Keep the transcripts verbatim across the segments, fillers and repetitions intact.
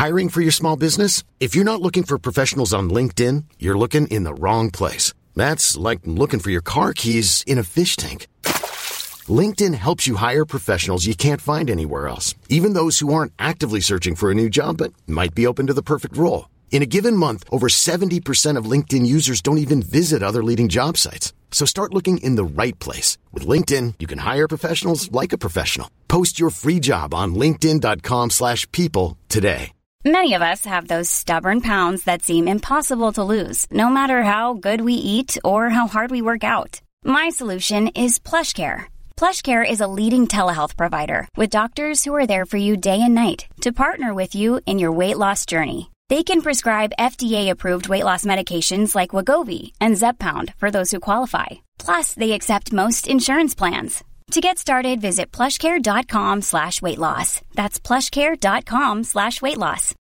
Hiring for your small business? If you're not looking for professionals on LinkedIn, you're looking in the wrong place. That's like looking for your car keys in a fish tank. LinkedIn helps you hire professionals you can't find anywhere else, even those who aren't actively searching for a new job but might be open to the perfect role. In a given month, over seventy percent of LinkedIn users don't even visit other leading job sites. So start looking in the right place. With LinkedIn, you can hire professionals like a professional. Post your free job on linkedin.com slash people today. Many of us have those stubborn pounds that seem impossible to lose, no matter how good we eat or how hard we work out. My solution is PlushCare. PlushCare is a leading telehealth provider with doctors who are there for you day and night to partner with you in your weight loss journey. They can prescribe F D A-approved weight loss medications like Wegovy and Zepbound for those who qualify. Plus, they accept most insurance plans. To get started, visit plushcare.com slash weight loss. That's plushcare.com slash weight loss.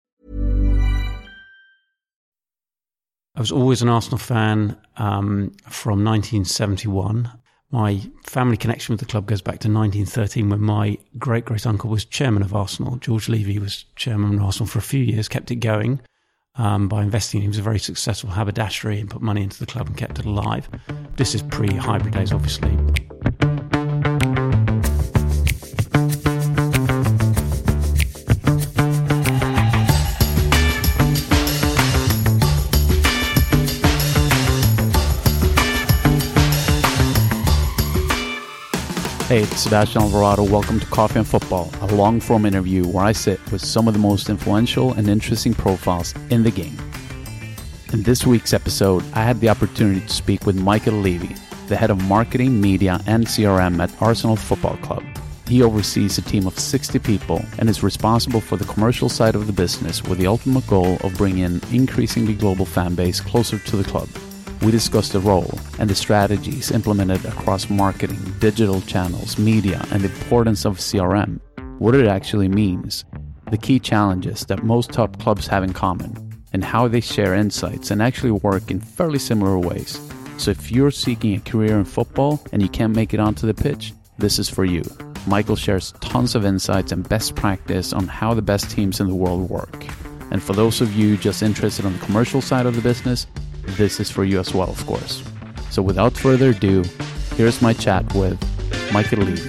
I was always an Arsenal fan um, from nineteen seventy-one. My family connection with the club goes back to nineteen thirteen when my great-great-uncle was chairman of Arsenal. George Levy was chairman of Arsenal for a few years, kept it going um, by investing. He was a very successful haberdashery and put money into the club and kept it alive. This is pre-hybrid days, obviously. Hey, it's Sebastian Alvarado. Welcome to Coffee and Football, a long-form interview where I sit with some of the most influential and interesting profiles in the game. In this week's episode, I had the opportunity to speak with Michael Levy, the head of marketing, media, and C R M at Arsenal Football Club. He oversees a team of sixty people and is responsible for the commercial side of the business with the ultimate goal of bringing an increasingly global fan base closer to the club. We discussed the role and the strategies implemented across marketing, digital channels, media, and the importance of C R M, what it actually means, the key challenges that most top clubs have in common, and how they share insights and actually work in fairly similar ways. So if you're seeking a career in football and you can't make it onto the pitch, this is for you. Michael shares tons of insights and best practice on how the best teams in the world work. And for those of you just interested on the commercial side of the business, this is for you as well, of course. So without further ado, here's my chat with Michael Levy.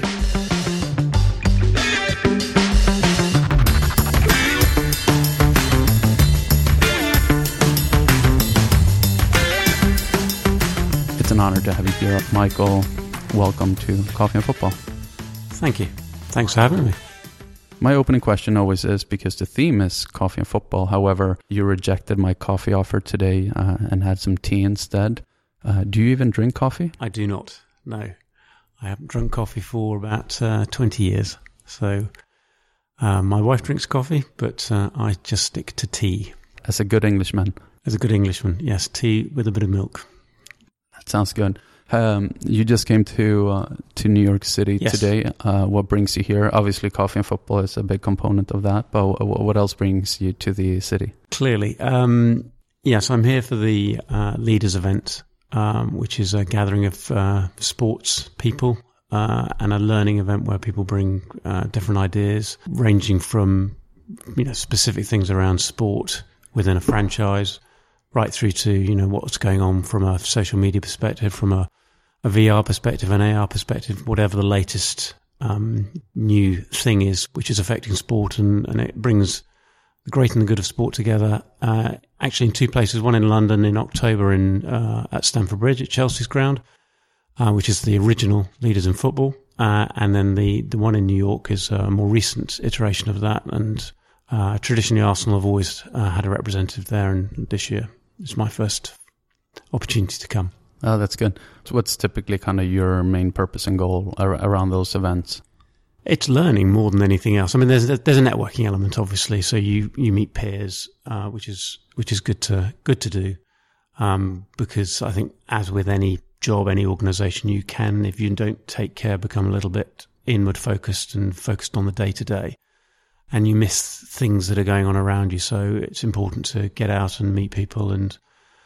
It's an honor to have you here, Michael. Welcome to Coffee and Football. Thank you. Thanks for having me. My opening question always is, because the theme is coffee and football. However, you rejected my coffee offer today uh, and had some tea instead. Uh, do you even drink coffee? I do not, no. I haven't drunk coffee for about uh, twenty years. So uh, my wife drinks coffee, but uh, I just stick to tea. As a good Englishman? As a good Englishman, yes. Tea with a bit of milk. That sounds good. Um, you just came to uh, to New York City yes. today. Uh, what brings you here? Obviously, coffee and football is a big component of that, but what else brings you to the city? Clearly. Um, yes, I'm here for the uh, Leaders event, um, which is a gathering of uh, sports people uh, and a learning event where people bring uh, different ideas, ranging from you know specific things around sport within a franchise, right through to you know what's going on from a social media perspective, from a a V R perspective, an A R perspective, whatever the latest um, new thing is, which is affecting sport, and, and it brings the great and the good of sport together. Uh, actually, in two places: one in London in October, in uh, at Stamford Bridge at Chelsea's ground, uh, which is the original Leaders in Football, uh, and then the the one in New York is a more recent iteration of that. And uh, traditionally, Arsenal have always uh, had a representative there, and this year it's my first opportunity to come. Oh, that's good. So what's typically kind of your main purpose and goal ar- around those events? It's learning more than anything else. I mean, there's there's a networking element, obviously. So you, you meet peers, uh, which is which is good to good to do, um, because I think, as with any job, any organisation, you can, if you don't take care, become a little bit inward focused and focused on the day to day, and you miss things that are going on around you. So it's important to get out and meet people, and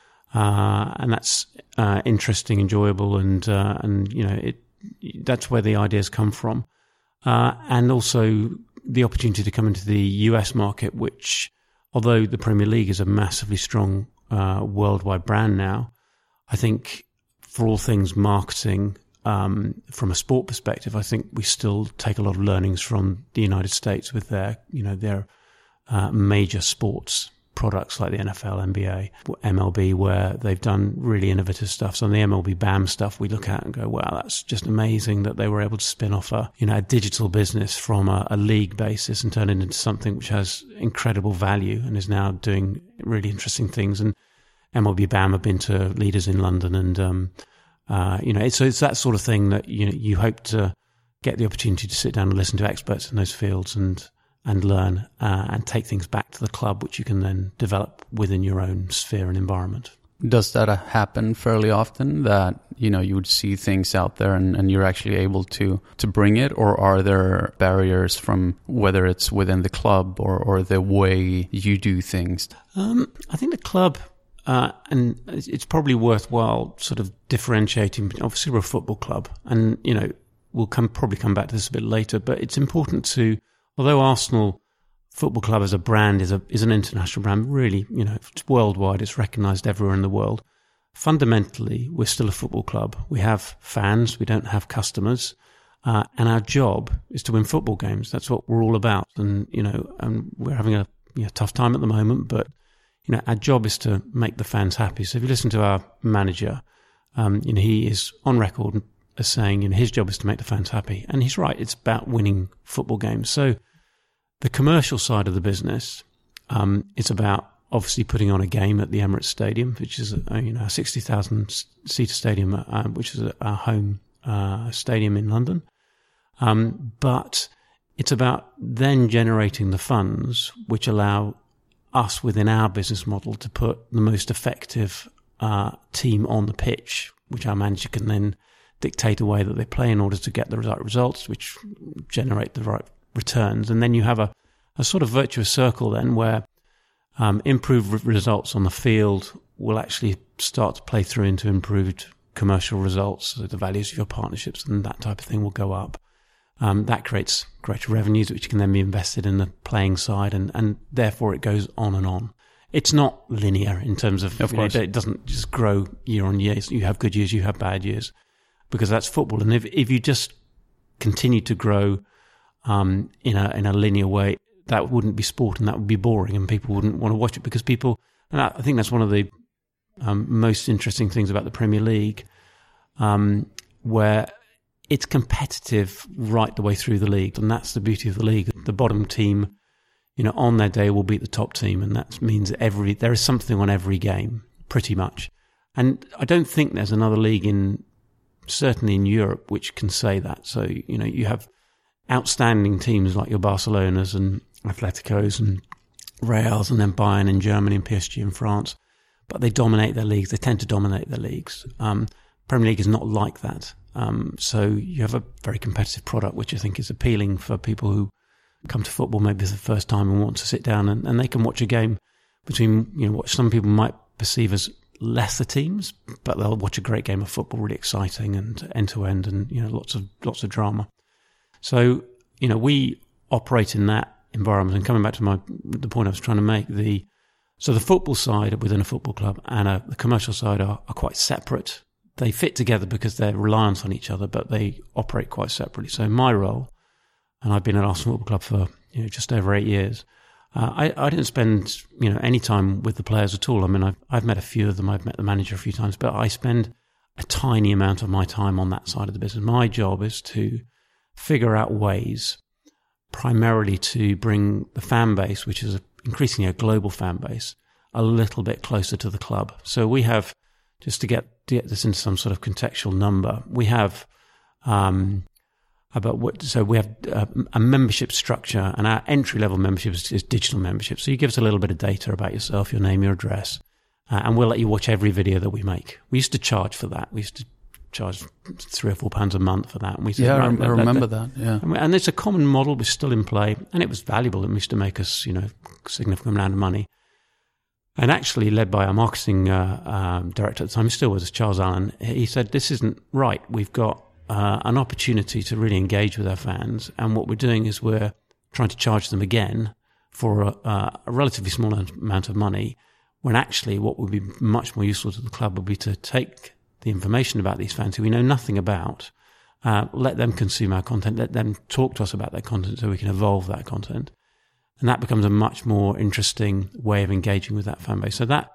uh, and that's uh, interesting, enjoyable, and uh, and you know it. That's where the ideas come from. Uh, and also the opportunity to come into the U S market, which although the Premier League is a massively strong uh, worldwide brand now, I think for all things marketing, um, from a sport perspective, I think we still take a lot of learnings from the United States with their, you know, their uh, major sports products like the N F L, N B A, M L B, where they've done really innovative stuff. So on the M L B B A M stuff, we look at and go, wow, that's just amazing that they were able to spin off a, you know, a digital business from a, a league basis and turn it into something which has incredible value and is now doing really interesting things. And M L B B A M have been to leaders in London, and um, uh, you know, it's, so it's that sort of thing that you know you hope to get the opportunity to sit down and listen to experts in those fields and. and learn uh, and take things back to the club, which you can then develop within your own sphere and environment. Does that happen fairly often, that, you know, you would see things out there and, and you're actually able to, to bring it? Or are there barriers from whether it's within the club or, or the way you do things? Um, I think the club, uh, and it's probably worthwhile sort of differentiating. Obviously, we're a football club, and, you know, we'll come probably come back to this a bit later, but it's important to... Although Arsenal Football Club as a brand is a is an international brand, really, you know, it's worldwide, it's recognised everywhere in the world. Fundamentally, we're still a football club. We have fans, we don't have customers, uh, and our job is to win football games. That's what we're all about. And you know, and we're having a you know, tough time at the moment, but you know, our job is to make the fans happy. So if you listen to our manager, um, you know, he is on record as saying, you know, his job is to make the fans happy, and he's right. It's about winning football games. So. The commercial side of the business, um, it's about obviously putting on a game at the Emirates Stadium, which is a, you know a sixty thousand seater stadium, uh, which is our home uh, stadium in London. Um, but it's about then generating the funds which allow us within our business model to put the most effective uh, team on the pitch, which our manager can then dictate the way that they play in order to get the right results, which generate the right returns. And then you have a, a sort of virtuous circle then where um, improved results on the field will actually start to play through into improved commercial results. So the values of your partnerships and that type of thing will go up. Um, that creates greater revenues, which can then be invested in the playing side, and, and therefore it goes on and on. It's not linear in terms of, of you know, it doesn't just grow year on year. You have good years, you have bad years, because that's football. And if, if you just continue to grow Um, in a in a linear way, that wouldn't be sport, and that would be boring, and people wouldn't want to watch it, because people, and I think that's one of the um, most interesting things about the Premier League, um, where it's competitive right the way through the league, and that's the beauty of the league. The bottom team, you know, on their day will beat the top team, and that means every there is something on every game, pretty much. And I don't think there's another league in, certainly in Europe, which can say that. So, you know, you have outstanding teams like your Barcelonas and Atleticos and Reals, and then Bayern in Germany and P S G in France, but they dominate their leagues. They tend to dominate their leagues. Um, Premier League is not like that. Um, so you have a very competitive product, which I think is appealing for people who come to football maybe for the first time and want to sit down and, and they can watch a game between, you know, what some people might perceive as lesser teams, but they'll watch a great game of football, really exciting and end to end, and you know, lots of lots of drama. So, you know, we operate in that environment. And coming back to my the point I was trying to make, the so the football side within a football club and a, the commercial side are, are quite separate. They fit together because they're reliant on each other, but they operate quite separately. So my role, and I've been at Arsenal Football Club for you know just over eight years, uh, I, I didn't spend you know any time with the players at all. I mean, I've, I've met a few of them. I've met the manager a few times, but I spend a tiny amount of my time on that side of the business. My job is to figure out ways primarily to bring the fan base, which is a, increasingly a global fan base, a little bit closer to the club. So we have, just to get, to get this into some sort of contextual number, we have um, about what, so we have a, a membership structure, and our entry level membership is, is digital membership. So you give us a little bit of data about yourself, your name, your address, uh, and we'll let you watch every video that we make. We used to charge for that. We used to charge three or four pounds a month for that. And we said, yeah, right, I remember that, that. Yeah, and, we, and it's a common model, was still in play, and it was valuable. It used to make us, you know, a significant amount of money. And actually, led by our marketing uh, um, director at the time, he still was, Charles Allen. He said, "This isn't right. We've got uh, an opportunity to really engage with our fans, and what we're doing is we're trying to charge them again for a, a relatively small amount of money, when actually what would be much more useful to the club would be to take the information about these fans who we know nothing about, uh, let them consume our content, let them talk to us about their content so we can evolve that content. And that becomes a much more interesting way of engaging with that fan base. So that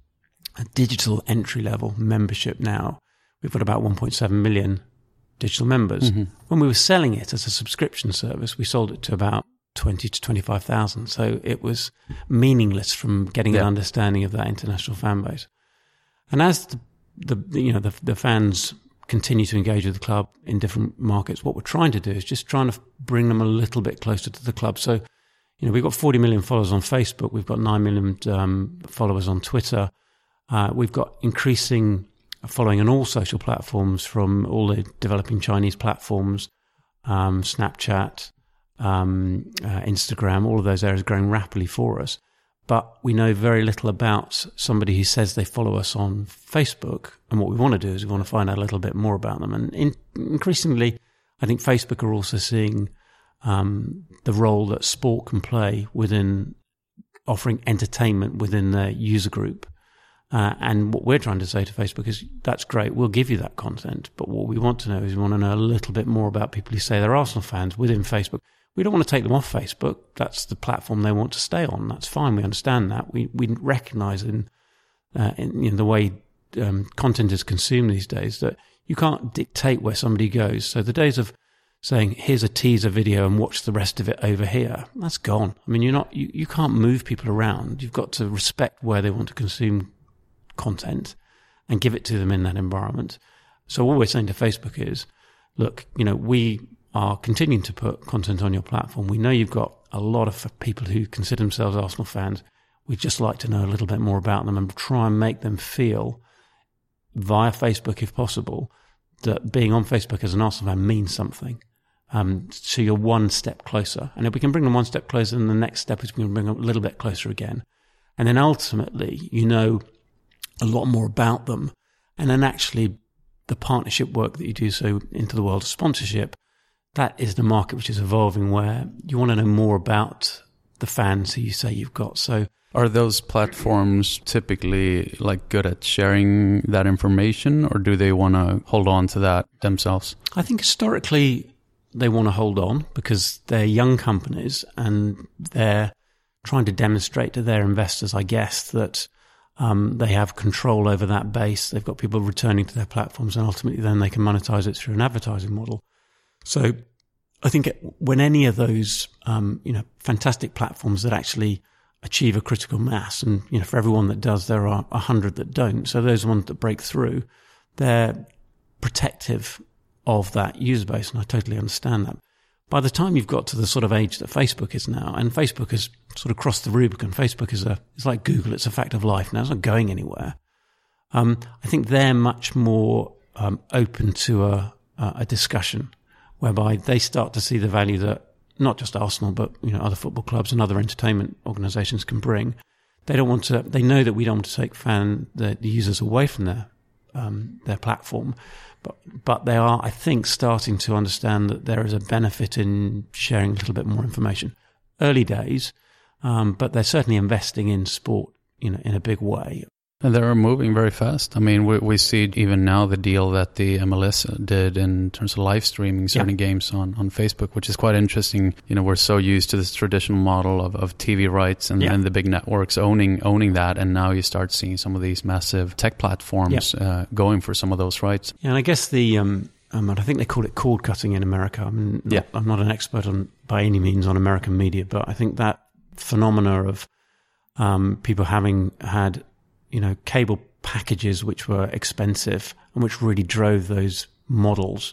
digital entry level membership now, we've got about one point seven million digital members. Mm-hmm. When we were selling it as a subscription service, we sold it to about twenty to twenty-five thousand. So it was meaningless from getting yeah. an understanding of that international fan base. And as the, the you know the, the fans continue to engage with the club in different markets, what we're trying to do is just trying to bring them a little bit closer to the club. So, you know, we've got forty million followers on Facebook. We've got nine million um, followers on Twitter. Uh, we've got increasing following on all social platforms, from all the developing Chinese platforms, um, Snapchat, um, uh, Instagram, all of those areas growing rapidly for us. But we know very little about somebody who says they follow us on Facebook. And what we want to do is we want to find out a little bit more about them. And in, increasingly, I think Facebook are also seeing um, the role that sport can play within offering entertainment within their user group. Uh, and what we're trying to say to Facebook is, that's great, we'll give you that content. But what we want to know is we want to know a little bit more about people who say they're Arsenal fans within Facebook. We don't want to take them off Facebook. That's the platform they want to stay on. That's fine. We understand that. We we recognise in, uh, in, in the way um, content is consumed these days that you can't dictate where somebody goes. So the days of saying, here's a teaser video and watch the rest of it over here, that's gone. I mean, you're not you, you can't move people around. You've got to respect where they want to consume content and give it to them in that environment. So what we're saying to Facebook is, look, you know, we are continuing to put content on your platform. We know you've got a lot of people who consider themselves Arsenal fans. We'd just like to know a little bit more about them and try and make them feel via Facebook, if possible, that being on Facebook as an Arsenal fan means something. Um, so you're one step closer. And if we can bring them one step closer, then the next step is we can bring them a little bit closer again. And then ultimately, you know a lot more about them. And then actually the partnership work that you do, so into the world of sponsorship, that is the market which is evolving, where you want to know more about the fans who you say you've got. So are those platforms typically like good at sharing that information, or do they want to hold on to that themselves? I think historically they want to hold on because they're young companies and they're trying to demonstrate to their investors, I guess, that Um, they have control over that base. They've got people returning to their platforms, and ultimately then they can monetize it through an advertising model. So I think it, when any of those, um, you know, fantastic platforms that actually achieve a critical mass, and, you know, for everyone that does, there are a hundred that don't. So those ones that break through, they're protective of that user base. And I totally understand that. By the time you've got to the sort of age that Facebook is now, and Facebook has sort of crossed the Rubicon, Facebook is a, it's like Google, it's a fact of life now, it's not going anywhere. Um, I think they're much more um, open to a, a discussion whereby they start to see the value that not just Arsenal, but, you know, other football clubs and other entertainment organisations can bring. They don't want to, they know that we don't want to take fan, the, the users away from their, um, their platform. But, but they are, I think, starting to understand that there is a benefit in sharing a little bit more information. Early days, um, but they're certainly investing in sport, you know, in a big way. And they're moving very fast. I mean, we, we see even now the deal that the M L S did in terms of live streaming certain yeah. games on, on Facebook, which is quite interesting. You know, we're so used to this traditional model of, of T V rights and, yeah. and the big networks owning owning that. And now you start seeing some of these massive tech platforms yeah. uh, going for some of those rights. Yeah, and I guess the, um, um, I think they call it cord cutting in America. I mean, yeah. I'm not an expert on by any means on American media, but I think that phenomena of um, people having had, you know, cable packages which were expensive and which really drove those models.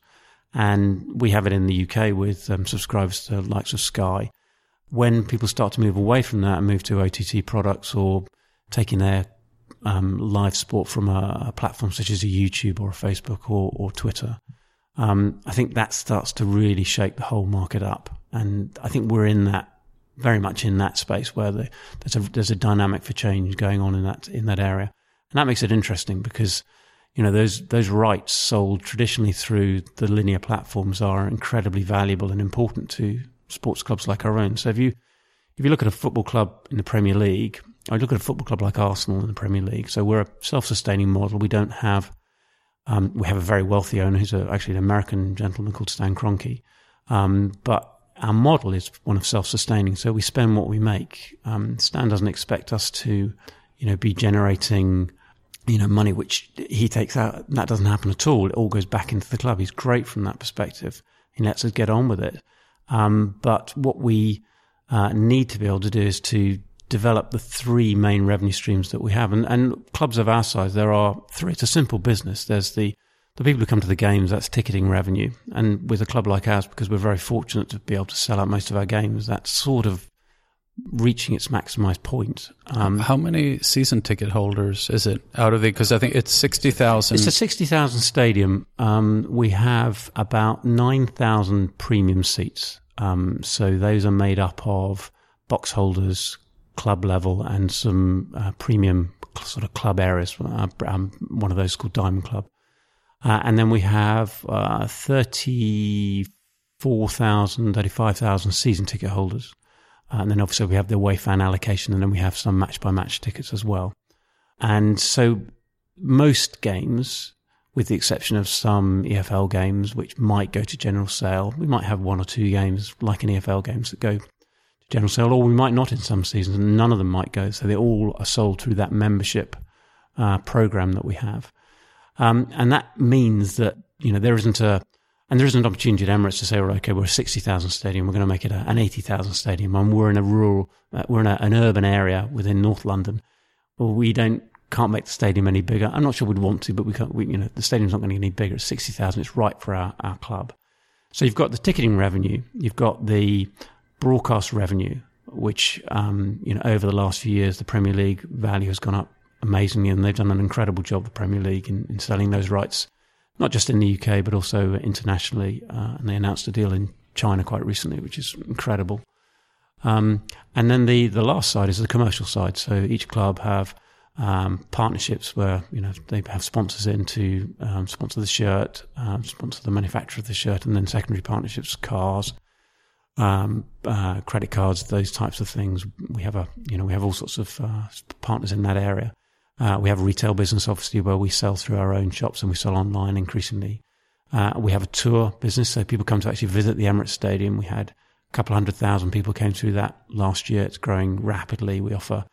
And we have it in the U K with um, subscribers to the likes of Sky. When people start to move away from that and move to O T T products or taking their um, live sport from a, a platform such as a YouTube or a Facebook or, or Twitter, um, I think that starts to really shake the whole market up. And I think we're in that, very much in that space where the, there's a there's a dynamic for change going on in that in that area, and that makes it interesting because, you know, those those rights sold traditionally through the linear platforms are incredibly valuable and important to sports clubs like our own. So if you if you look at a football club in the Premier League, or you look at a football club like Arsenal in the Premier League, so we're a self-sustaining model. We don't have, um, we have a very wealthy owner who's a, actually an American gentleman called Stan Kroenke. Um, but our model is one of self-sustaining, so we spend what we make. Um, Stan doesn't expect us to, you know, be generating, you know, money which he takes out. That doesn't happen at all. It all goes back into the club. He's great from that perspective. He lets us get on with it. Um, but what we uh, need to be able to do is to develop the three main revenue streams that we have. And, and clubs of our size, there are three. It's a simple business. There's the The people who come to the games, that's ticketing revenue. And with a club like ours, because we're very fortunate to be able to sell out most of our games, that's sort of reaching its maximized point. Um, How many season ticket holders is it out of the, because I think it's sixty thousand. It's a sixty thousand stadium. Um, we have about nine thousand premium seats. Um, so those are made up of box holders, club level, and some uh, premium sort of club areas. Uh, um, one of those is called Diamond Club. Uh, and then we have uh, thirty-four thousand, thirty-five thousand season ticket holders. Uh, and then obviously we have the away fan allocation, and then we have some match-by-match tickets as well. And so most games, with the exception of some E F L games, which might go to general sale, we might have one or two games, like in E F L games, that go to general sale, or we might not in some seasons, and none of them might go. So they all are sold through that membership uh, program that we have. Um, and that means that, you know, there isn't a, and there isn't an opportunity at Emirates to say, well, okay, we're a sixty thousand stadium, we're going to make it a, an eighty thousand stadium, and we're in a rural, uh, we're in a, an urban area within North London. Well, we don't, can't make the stadium any bigger. I'm not sure we'd want to, but we can't, we, you know, the stadium's not going to get any bigger. It's sixty thousand. It's right for our, our club. So you've got the ticketing revenue, you've got the broadcast revenue, which, um, you know, over the last few years, the Premier League value has gone up amazingly, and they've done an incredible job, the Premier League, in, in selling those rights, not just in the U K, but also internationally. Uh, and they announced a deal in China quite recently, which is incredible. Um, and then the, the last side is the commercial side. So each club have um, partnerships where, you know, they have sponsors in to um, sponsor the shirt, um, sponsor the manufacturer of the shirt, and then secondary partnerships, cars, um, uh, credit cards, those types of things. We have a, you know, we have all sorts of uh, partners in that area. Uh, we have a retail business, obviously, where we sell through our own shops and we sell online increasingly. Uh, we have a tour business, so people come to actually visit the Emirates Stadium. We had a couple hundred thousand people came through that last year. It's growing rapidly. We offer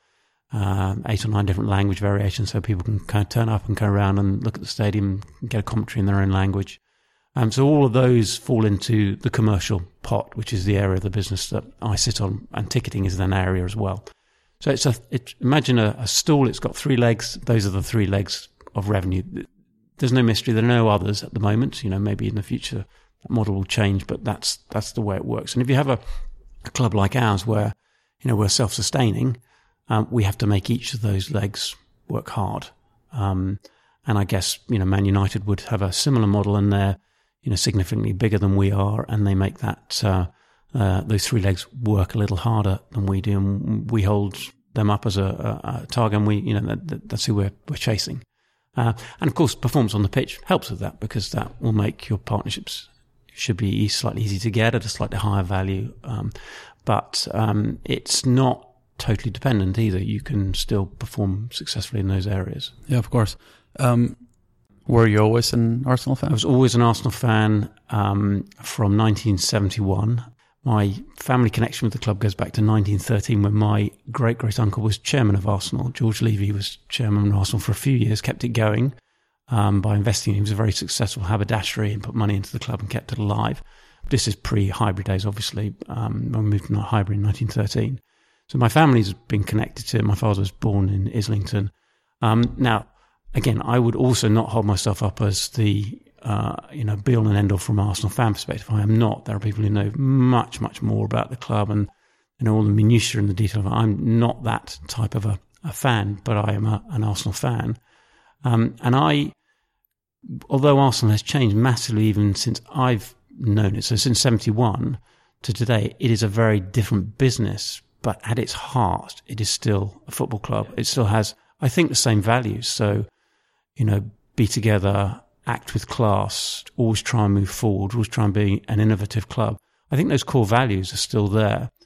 um, eight or nine different language variations, so people can kind of turn up and go around and look at the stadium and get a commentary in their own language. Um, so all of those fall into the commercial pot, which is the area of the business that I sit on, and ticketing is an area as well. So it's a, it, imagine a, a stool, it's got three legs. Those are the three legs of revenue. There's no mystery. There are no others at the moment. You know, maybe in the future that model will change, but that's, that's the way it works. And if you have a, a club like ours where, you know, we're self-sustaining, um, we have to make each of those legs work hard. Um, and I guess, you know, Man United would have a similar model, and they're, you know, significantly bigger than we are, and they make that, uh, Uh, those three legs work a little harder than we do, and we hold them up as a, a, a target, and we, you know, that, that's who we're, we're chasing. Uh, and of course, performance on the pitch helps with that, because that will make your partnerships should be slightly easy to get at a slightly higher value. Um, but um, it's not totally dependent either. You can still perform successfully in those areas. Yeah, of course. Um, were you always an Arsenal fan? I was always an Arsenal fan um, from nineteen seventy-one. My family connection with the club goes back to nineteen thirteen, when my great-great-uncle was chairman of Arsenal. George Levy was chairman of Arsenal for a few years, kept it going um, by investing. He was a very successful haberdashery and put money into the club and kept it alive. This is pre-Highbury days, obviously, um, when we moved to Highbury in nineteen thirteen. So my family's been connected to it. My father was born in Islington. Um, now, again, I would also not hold myself up as the Uh, you know, be all and end all from an Arsenal fan perspective. I am not. There are people who know much, much more about the club and, you know, all the minutiae and the detail of it. I'm not that type of a, a fan, but I am a, an Arsenal fan. Um, and I, although Arsenal has changed massively even since I've known it, so since seventy-one to today, it is a very different business, but at its heart, it is still a football club. It still has, I think, the same values. So, you know, be together, act with class, always try and move forward, always try and be an innovative club. I think those core values are still there.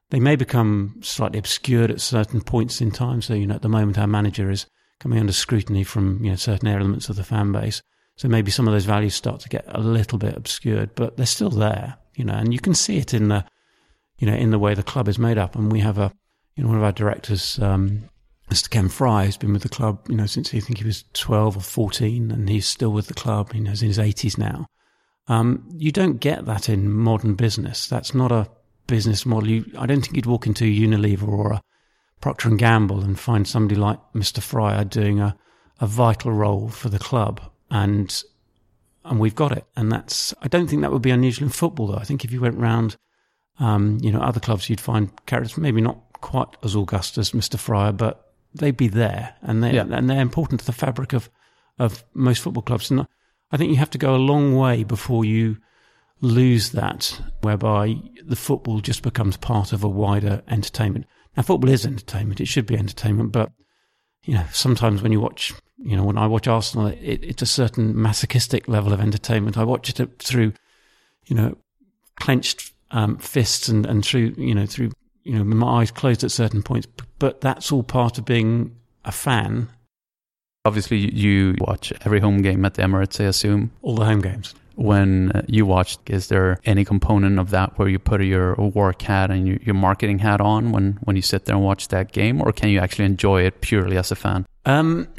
they may become slightly obscured at certain points in time. So, you know, at the moment, our manager is coming under scrutiny from, you know, certain elements of the fan base. So maybe some of those values start to get a little bit obscured, but they're still there, you know, and you can see it in the, you know, in the way the club is made up. And we have a, you know, one of our directors, um, Mister Ken Fry, has been with the club, you know, since I think he was twelve or fourteen, and he's still with the club. You know, he's in his eighties now. Um, you don't get that in modern business. That's not a business model. You, I don't think you'd walk into Unilever or a Procter and Gamble and find somebody like Mister Fryer doing a, a vital role for the club, and and we've got it. And that's, I don't think that would be unusual in football, though. I think if you went round, um, you know, other clubs, you'd find characters maybe not quite as august as Mister Fryer, but they'd be there, and they yeah. and they're important to the fabric of of most football clubs. And I think you have to go a long way before you lose that, whereby the football just becomes part of a wider entertainment. Now, football is entertainment; it should be entertainment, but you know, sometimes when you watch, you know, when I watch Arsenal, it, it's a certain masochistic level of entertainment. I watch it through, you know, clenched um, fists and and through, you know, through. You know, my eyes closed at certain points, but that's all part of being a fan. Obviously, you watch every home game at the Emirates, I assume. All the home games. When you watch, is there any component of that where you put your work hat and your, your marketing hat on when, when you sit there and watch that game, or can you actually enjoy it purely as a fan? Um,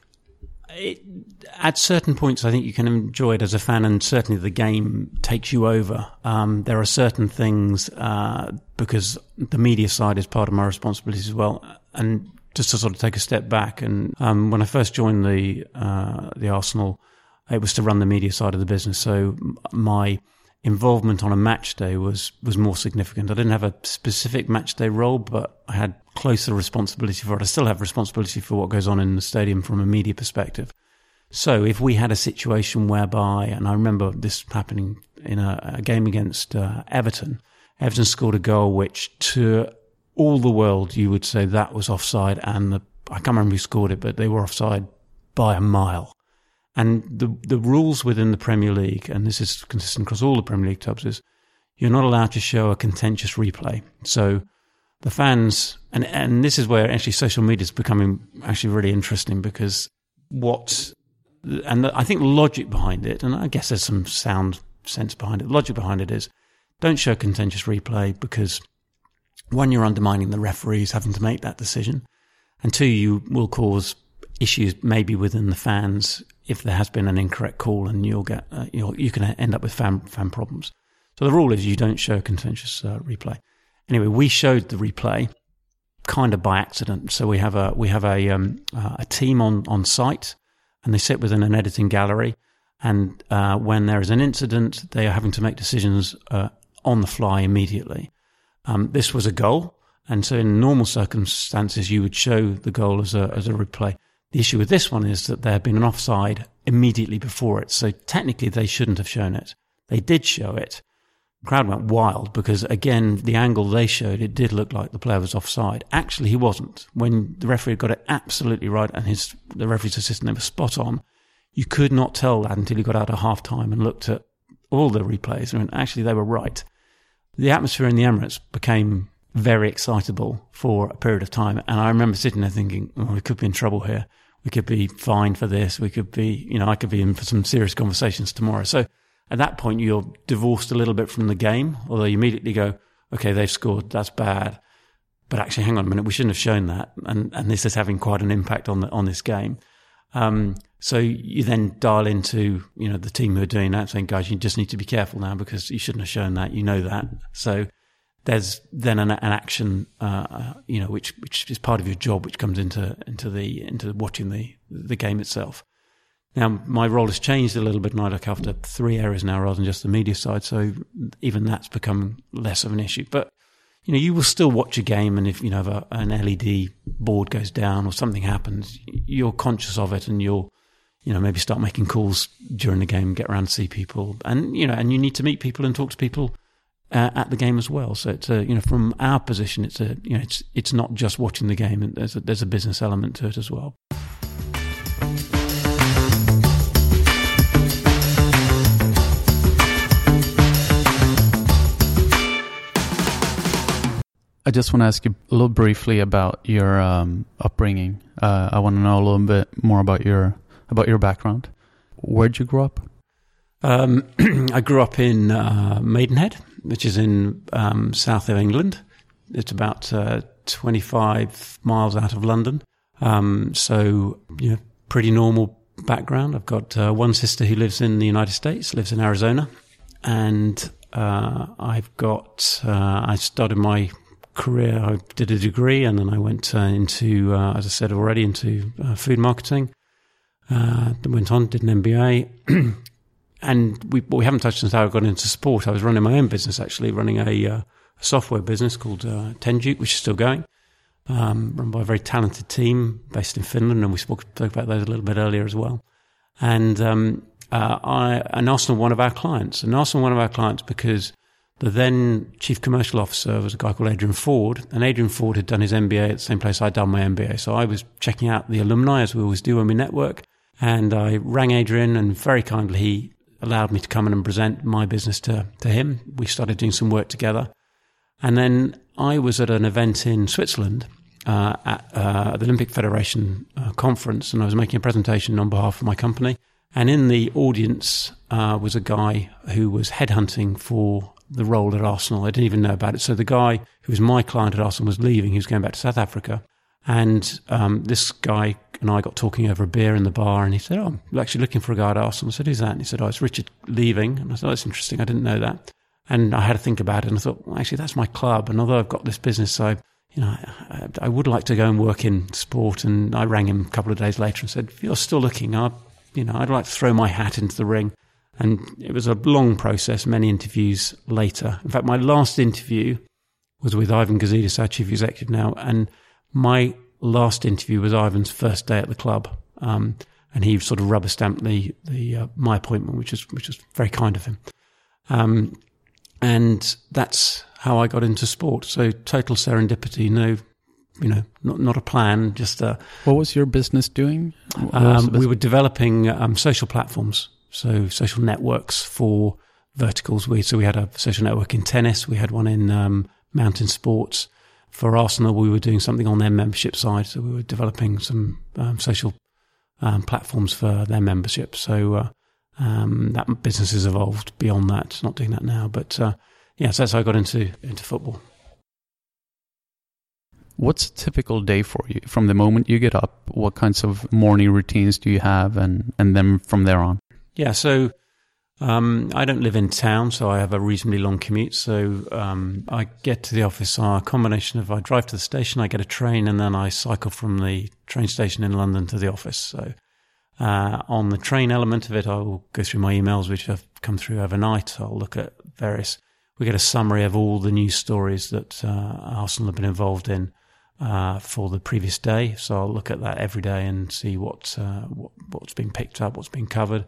it, at certain points, I think you can enjoy it as a fan, and certainly the game takes you over. Um, there are certain things, uh, because the media side is part of my responsibilities as well. And just to sort of take a step back, and um, when I first joined the uh, the Arsenal, it was to run the media side of the business. So my involvement on a match day was was more significant. I didn't have a specific match day role, but I had closer responsibility for it. I still have responsibility for what goes on in the stadium from a media perspective. So if we had a situation whereby, and I remember this happening in a, a game against uh, Everton, Everton scored a goal which to all the world you would say that was offside, and the, I can't remember who scored it, but they were offside by a mile. And the the rules within the Premier League, and this is consistent across all the Premier League clubs, is you're not allowed to show a contentious replay. So the fans, and, and this is where actually social media is becoming actually really interesting, because what... And I think the logic behind it, and I guess there's some sound sense behind it, the logic behind it is don't show contentious replay, because one, you're undermining the referees having to make that decision, and two, you will cause issues maybe within the fans if there has been an incorrect call, and you'll get uh, you'll, you can end up with fan fan problems. So the rule is you don't show contentious uh, replay. Anyway, we showed the replay kind of by accident. So we have a we have a um, uh, a team on on site. And they sit within an editing gallery, and uh, when there is an incident, they are having to make decisions uh, on the fly immediately. Um, this was a goal, and so in normal circumstances, you would show the goal as a as a replay. The issue with this one is that there had been an offside immediately before it, so technically they shouldn't have shown it. They did show it. The crowd went wild because, again, the angle they showed, it did look like the player was offside. Actually, he wasn't. When the referee got it absolutely right, and his the referee's assistant, they were spot on, you could not tell that until you got out at half-time and looked at all the replays, and actually they were right. The atmosphere in the Emirates became very excitable for a period of time, and I remember sitting there thinking, oh, we could be in trouble here. We could be fined for this. We could be, you know, I could be in for some serious conversations tomorrow. So at that point, you're divorced a little bit from the game, although you immediately go, okay, they've scored, that's bad. But actually, hang on a minute, we shouldn't have shown that. And, and this is having quite an impact on the, on this game. Um, so you then dial into, you know, the team who are doing that, saying, guys, you just need to be careful now because you shouldn't have shown that. You know that. So there's then an, an action, uh, you know, which, which is part of your job, which comes into, into the, into watching the, the game itself. Now, my role has changed a little bit, and I look after three areas now rather than just the media side, so even that's become less of an issue. But, you know, you will still watch a game, and if, you know, if a, an L E D board goes down or something happens, you're conscious of it, and you'll, you know, maybe start making calls during the game, get around to see people. And, you know, and you need to meet people and talk to people uh, at the game as well. So, it's a, you know, from our position, it's a, you know, it's it's not just watching the game, and there's a, there's a business element to it as well. I just want to ask you a little briefly about your um, upbringing. Uh, I want to know a little bit more about your about your background. Where'd you grow up? Um, I grew up in uh, Maidenhead, which is in um, south of England. It's about uh, twenty-five miles out of London. Um, so, you know, pretty normal background. I've got uh, one sister who lives in the United States, lives in Arizona, and uh, I've got. Uh, I started my career. I did a degree, and then I went uh, into, uh, as I said already, into uh, food marketing. Uh, went on, did an M B A. And we we haven't touched on how I got into sport. I was running my own business, actually, running a, uh, a software business called uh, Tenduke, which is still going, um, run by a very talented team based in Finland, and we spoke, spoke about those a little bit earlier as well. And um, uh, I, and Arsenal, one of our clients, and Arsenal, one of our clients, because the then chief commercial officer was a guy called Adrian Ford, and Adrian Ford had done his M B A at the same place I'd done my M B A. So I was checking out the alumni, as we always do when we network, and I rang Adrian, and very kindly he allowed me to come in and present my business to, to him. We started doing some work together. And then I was at an event in Switzerland uh, at uh, the Olympic Federation uh, conference, and I was making a presentation on behalf of my company. And in the audience uh, was a guy who was headhunting for the role at Arsenal. I didn't even know about it. So the guy who was my client at Arsenal was leaving. He was going back to South Africa. And um, this guy and I got talking over a beer in the bar, and he said, oh, I'm actually looking for a guy at Arsenal. I said, who's that? And he said, oh, it's Richard leaving. And I thought, that's interesting. I didn't know that. And I had to think about it, and I thought, well, actually, that's my club. And although I've got this business, I, you know, I, I would like to go and work in sport. And I rang him a couple of days later and said, if you're still looking, I, you know, I'd like to throw my hat into the ring. And it was a long process, many interviews later. In fact, my last interview was with Ivan Gazidis, our chief executive now, and my last interview was Ivan's first day at the club, um, and he sort of rubber stamped the the uh, my appointment, which was which was very kind of him. Um, and that's how I got into sport. So total serendipity, no, you know, not not a plan, just a. What was your business doing? Um, business? We were developing um, social platforms, so social networks for verticals. We so we had a social network in tennis, we had one in um, mountain sports. For Arsenal, we were doing something on their membership side, so we were developing some um, social um, platforms for their membership. So uh, um, that business has evolved beyond that. Not doing that now, but uh, yeah, so that's how I got into into football. What's a typical day for you? From the moment you get up, what kinds of morning routines do you have, and and then from there on? Yeah, so. Um, I don't live in town, so I have a reasonably long commute. So um, I get to the office on a combination of I drive to the station, I get a train, and then I cycle from the train station in London to the office. So uh, on the train element of it, I will go through my emails, which have come through overnight. I'll look at various. We get a summary of all the news stories that uh, Arsenal have been involved in uh, for the previous day. So I'll look at that every day and see what, uh, what what's being picked up, what's being covered.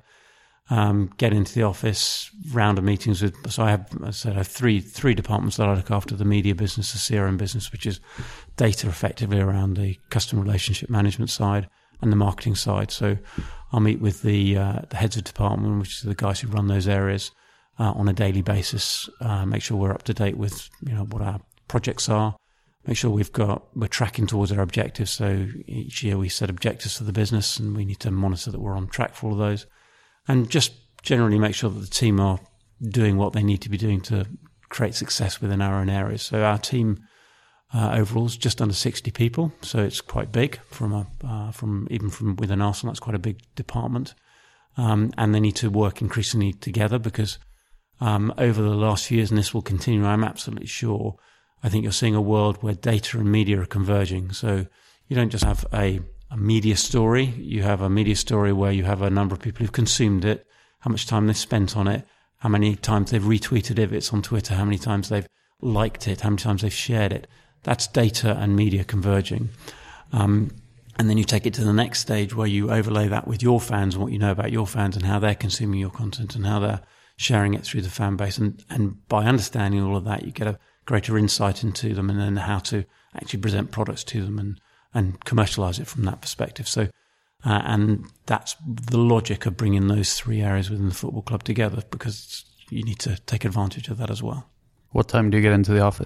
Um, get into the office, round of meetings with, so I have, as I said, I have three, three departments that I look after: the media business, the C R M business, which is data effectively around the customer relationship management side, and the marketing side. So I'll meet with the, uh, the heads of department, which are the guys who run those areas, uh, on a daily basis, uh, make sure we're up to date with, you know, what our projects are, make sure we've got, we're tracking towards our objectives. So each year we set objectives for the business, and we need to monitor that we're on track for all of those. And just generally make sure that the team are doing what they need to be doing to create success within our own areas. So our team uh, overall is just under sixty people, so it's quite big from a uh, from even from within Arsenal. That's quite a big department, um, and they need to work increasingly together because um, over the last few years, and this will continue, I'm absolutely sure. I think you're seeing a world where data and media are converging. So you don't just have a a media story. You have a media story where you have a number of people who've consumed it, how much time they've spent on it, how many times they've retweeted it if it's on Twitter, how many times they've liked it, how many times they've shared it. That's data and media converging. Um, and then you take it to the next stage where you overlay that with your fans and what you know about your fans and how they're consuming your content and how they're sharing it through the fan base. And, and by understanding all of that, you get a greater insight into them and then how to actually present products to them and and commercialize it from that perspective. So, uh, and that's the logic of bringing those three areas within the football club together, because you need to take advantage of that as well. What time do you get into the office?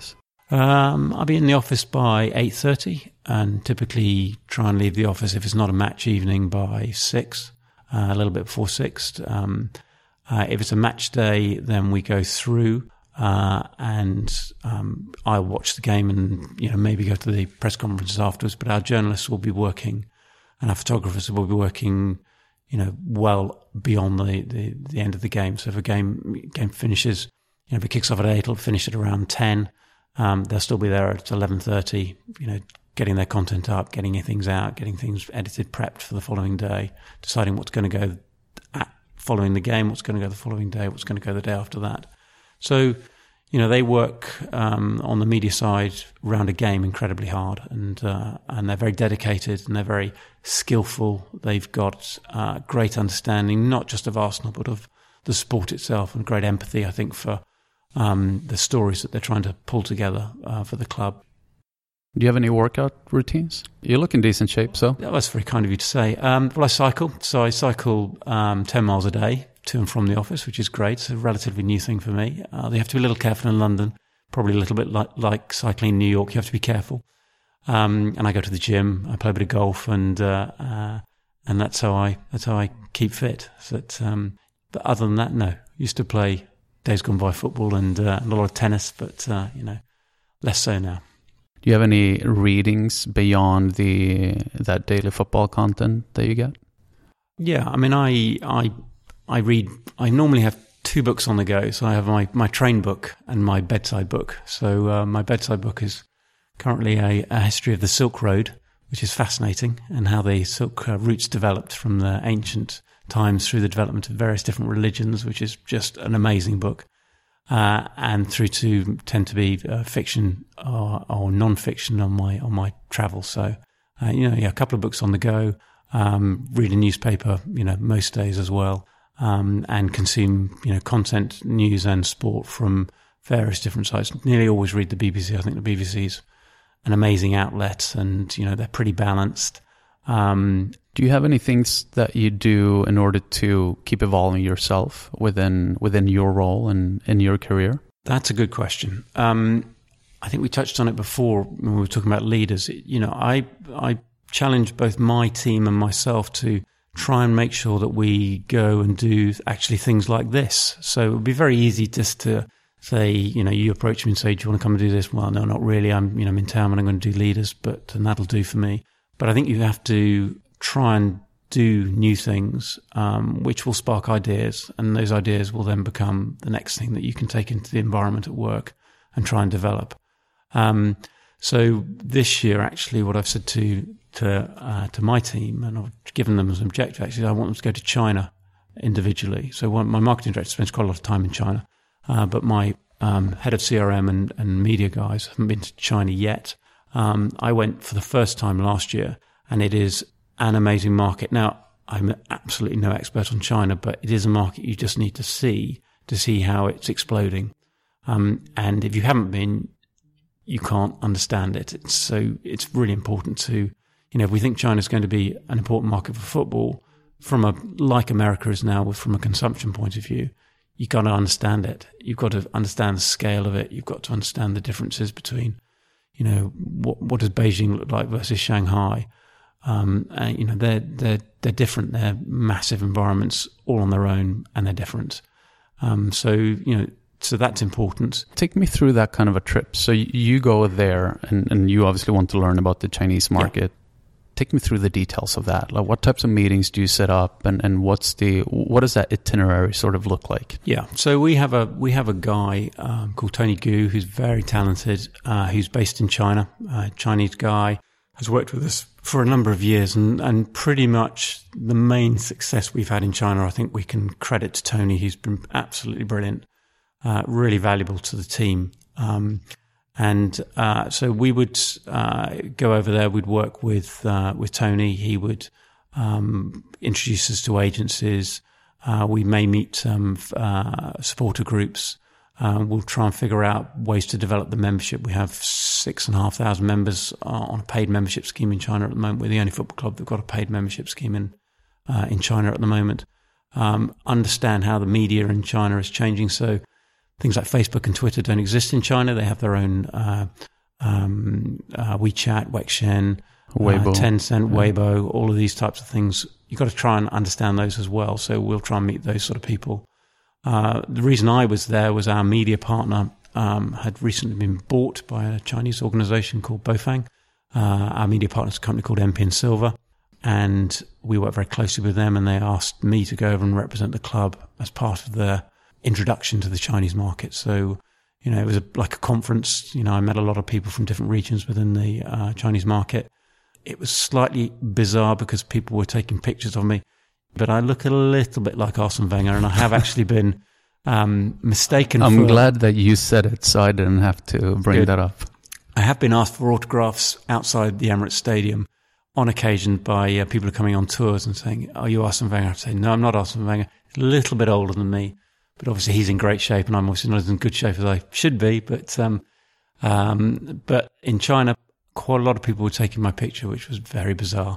Um, I'll be in the office by eight thirty and typically try and leave the office if it's not a match evening by six, uh, a little bit before six. Um, uh, if it's a match day, then we go through uh, and um, I watch the game and, you know, maybe go to the press conferences afterwards. But our journalists will be working and our photographers will be working, you know, well beyond the, the, the end of the game. So if a game game finishes, you know, if it kicks off at eight, it'll finish at around ten. Um, they'll still be there at eleven thirty, you know, getting their content up, getting things out, getting things edited, prepped for the following day, deciding what's going to go at following the game, what's going to go the following day, what's going to go the day after that. So, you know, they work um, on the media side around a game incredibly hard, and uh, and they're very dedicated and they're very skillful. They've got uh, great understanding, not just of Arsenal, but of the sport itself, and great empathy, I think, for um, the stories that they're trying to pull together uh, for the club. Do you have any workout routines? You look in decent shape, so. Yeah, that's very kind of you to say. Um, well, I cycle. So I cycle um, ten miles a day to and from the office, which is great. It's a relatively new thing for me. Uh, you have to be a little careful in London, probably a little bit like, like cycling in New York. You have to be careful. Um, and I go to the gym. I play a bit of golf, and uh, uh, and that's how I that's how I keep fit. So that, um, but other than that, no. Used to play days gone by football and, uh, and a lot of tennis, but uh, you know, less so now. Do you have any readings beyond the that daily football content that you get? Yeah, I mean, I I I read. I normally have two books on the go. So I have my, my train book and my bedside book. So uh, my bedside book is currently a, a history of the Silk Road, which is fascinating, and how the silk uh, routes developed from the ancient times through the development of various different religions, which is just an amazing book. Uh, and through to tend to be uh, fiction or, or non-fiction on my on my travels. So, uh, you know, yeah, a couple of books on the go. Um, read a newspaper, you know, most days as well, um, and consume, you know, content, news and sport from various different sites. Nearly always read the B B C. I think the B B C's an amazing outlet, and you know, they're pretty balanced. Um, Do you have any things that you do in order to keep evolving yourself within within your role and in your career? That's a good question. Um, I think we touched on it before when we were talking about leaders. You know, I I challenge both my team and myself to try and make sure that we go and do actually things like this. So it would be very easy just to say, you know, you approach me and say, do you want to come and do this? Well, no, not really. I'm, you know, I'm in town and I'm going to do leaders, but and that'll do for me. But I think you have to try and do new things, um, which will spark ideas, and those ideas will then become the next thing that you can take into the environment at work and try and develop. Um, so this year, actually, what I've said to to uh, to my team, and I've given them as an objective, actually, I want them to go to China individually. So one, my marketing director spends quite a lot of time in China, uh, but my um, head of C R M and, and media guys haven't been to China yet. Um, I went for the first time last year, and it is an amazing market. Now, I'm absolutely no expert on China, but it is a market you just need to see to see how it's exploding. Um, and if you haven't been, you can't understand it. It's so it's really important to, you know, if we think China's going to be an important market for football, from a like America is now, from a consumption point of view, you've got to understand it. You've got to understand the scale of it. You've got to understand the differences between, you know, what what does Beijing look like versus Shanghai. Um, and, you know, they're, they're, they're different. They're massive environments all on their own, and they're different. Um, so, you know, so that's important. Take me through that kind of a trip. So you go there and, and you obviously want to learn about the Chinese market. Yeah. Take me through the details of that. Like, what types of meetings do you set up, and, and what's the, what does that itinerary sort of look like? Yeah. So we have a, we have a guy, um, called Tony Gu, who's very talented, uh, who's based in China, a Chinese guy, has worked with us for a number of years, and, and pretty much the main success we've had in China, I think we can credit to Tony. He's been absolutely brilliant, uh, really valuable to the team. Um, and, uh, so we would, uh, go over there. We'd work with, uh, with Tony. He would, um, introduce us to agencies. Uh, we may meet, um, uh, supporter groups. Uh, we'll try and figure out ways to develop the membership. We have six and a half thousand members on a paid membership scheme in China at the moment. We're the only football club that's got a paid membership scheme in uh, in China at the moment. Um, understand how the media in China is changing. So things like Facebook and Twitter don't exist in China. They have their own uh, um, uh, WeChat, Weixin, Weibo, uh, Tencent, yeah. Weibo, all of these types of things. You've got to try and understand those as well. So we'll try and meet those sort of people. Uh, the reason I was there was our media partner um, had recently been bought by a Chinese organization called Bofang. Uh, our media partner is a company called M P and Silver. And we work very closely with them, and they asked me to go over and represent the club as part of their introduction to the Chinese market. So, you know, it was a, like a conference. You know, I met a lot of people from different regions within the uh, Chinese market. It was slightly bizarre because people were taking pictures of me, but I look a little bit like Arsene Wenger, and I have actually been um, mistaken I'm for... glad that you said it, so I didn't have to bring Good. that up. I have been asked for autographs outside the Emirates Stadium on occasion by uh, people who are coming on tours and saying, "Are you Arsene Wenger?" I say, "No, I'm not Arsene Wenger. A little bit older than me, but obviously he's in great shape, and I'm obviously not as in good shape as I should be." But um, um, but in China, quite a lot of people were taking my picture, which was very bizarre.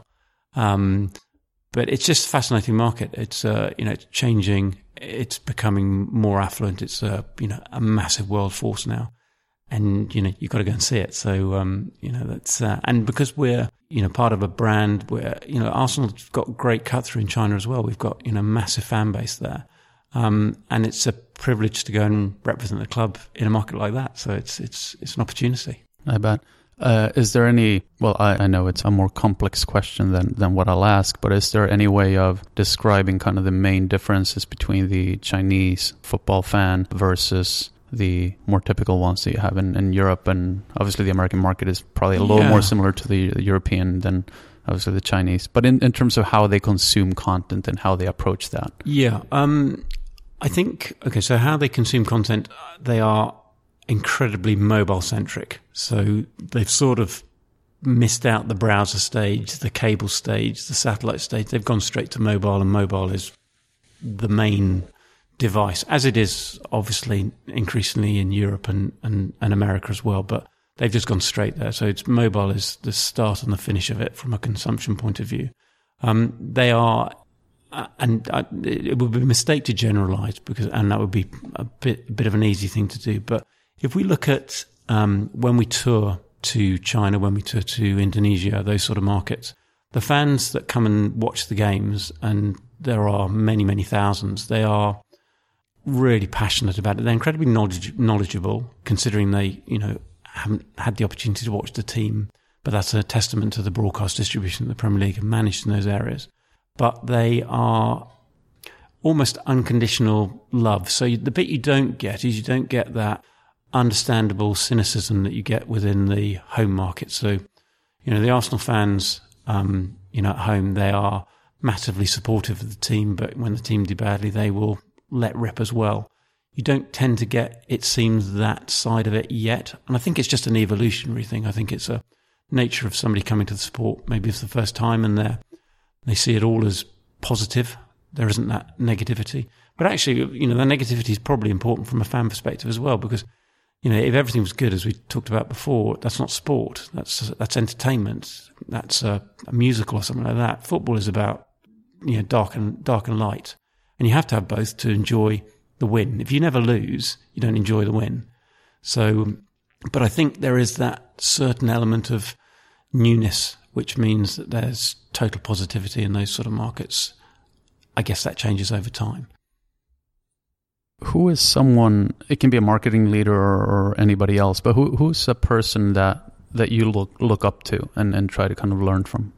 Um, but it's just a fascinating market. It's uh, you know, it's changing. It's becoming more affluent. It's a you know a massive world force now. And, you know, you've got to go and see it. So, um, you know, that's, uh, and because we're, you know, part of a brand where, you know, Arsenal's got great cut through in China as well. We've got, you know, massive fan base there. Um, and it's a privilege to go and represent the club in a market like that. So it's, it's, it's an opportunity. I bet. Uh, is there any, well, I, I know it's a more complex question than, than what I'll ask, but is there any way of describing kind of the main differences between the Chinese football fan versus the more typical ones that you have in, in Europe? And obviously the American market is probably a little yeah. more similar to the, the European than obviously the Chinese. But in, in terms of how they consume content and how they approach that. Yeah. Um, I think, okay, so how they consume content, they are incredibly mobile-centric. So they've sort of missed out the browser stage, the cable stage, the satellite stage. They've gone straight to mobile, and mobile is the main device, as it is obviously increasingly in Europe and, and, and America as well, but they've just gone straight there. So it's mobile is the start and the finish of it from a consumption point of view. Um, they are, uh, and uh, it would be a mistake to generalize because, and that would be a bit, a bit of an easy thing to do. But if we look at um, when we tour to China, when we tour to Indonesia, those sort of markets, the fans that come and watch the games, and there are many, many thousands, they are really passionate about it. They're incredibly knowledge, knowledgeable, considering they, you know, haven't had the opportunity to watch the team. But that's a testament to the broadcast distribution that the Premier League have managed in those areas. But they are almost unconditional love. So you, the bit you don't get is you don't get that understandable cynicism that you get within the home market. So, you know, the Arsenal fans, um, you know, at home, they are massively supportive of the team, but when the team do badly, they will let rip as well. You don't tend to get, it seems, that side of it yet. And I think it's just an evolutionary thing. I think it's a nature of somebody coming to the sport, maybe it's the first time, and they they see it all as positive. There isn't that negativity. But actually, you know, the negativity is probably important from a fan perspective as well, because, you know, if everything was good, as we talked about before, that's not sport. That's that's entertainment. That's a, a musical or something like that. Football is about, you know, dark and dark and light. And you have to have both to enjoy the win. If you never lose, you don't enjoy the win. So, but I think there is that certain element of newness, which means that there's total positivity in those sort of markets. I guess that changes over time. Who is someone, it can be a marketing leader or, or anybody else, but who who's a person that, that you look look up to and, and try to kind of learn from?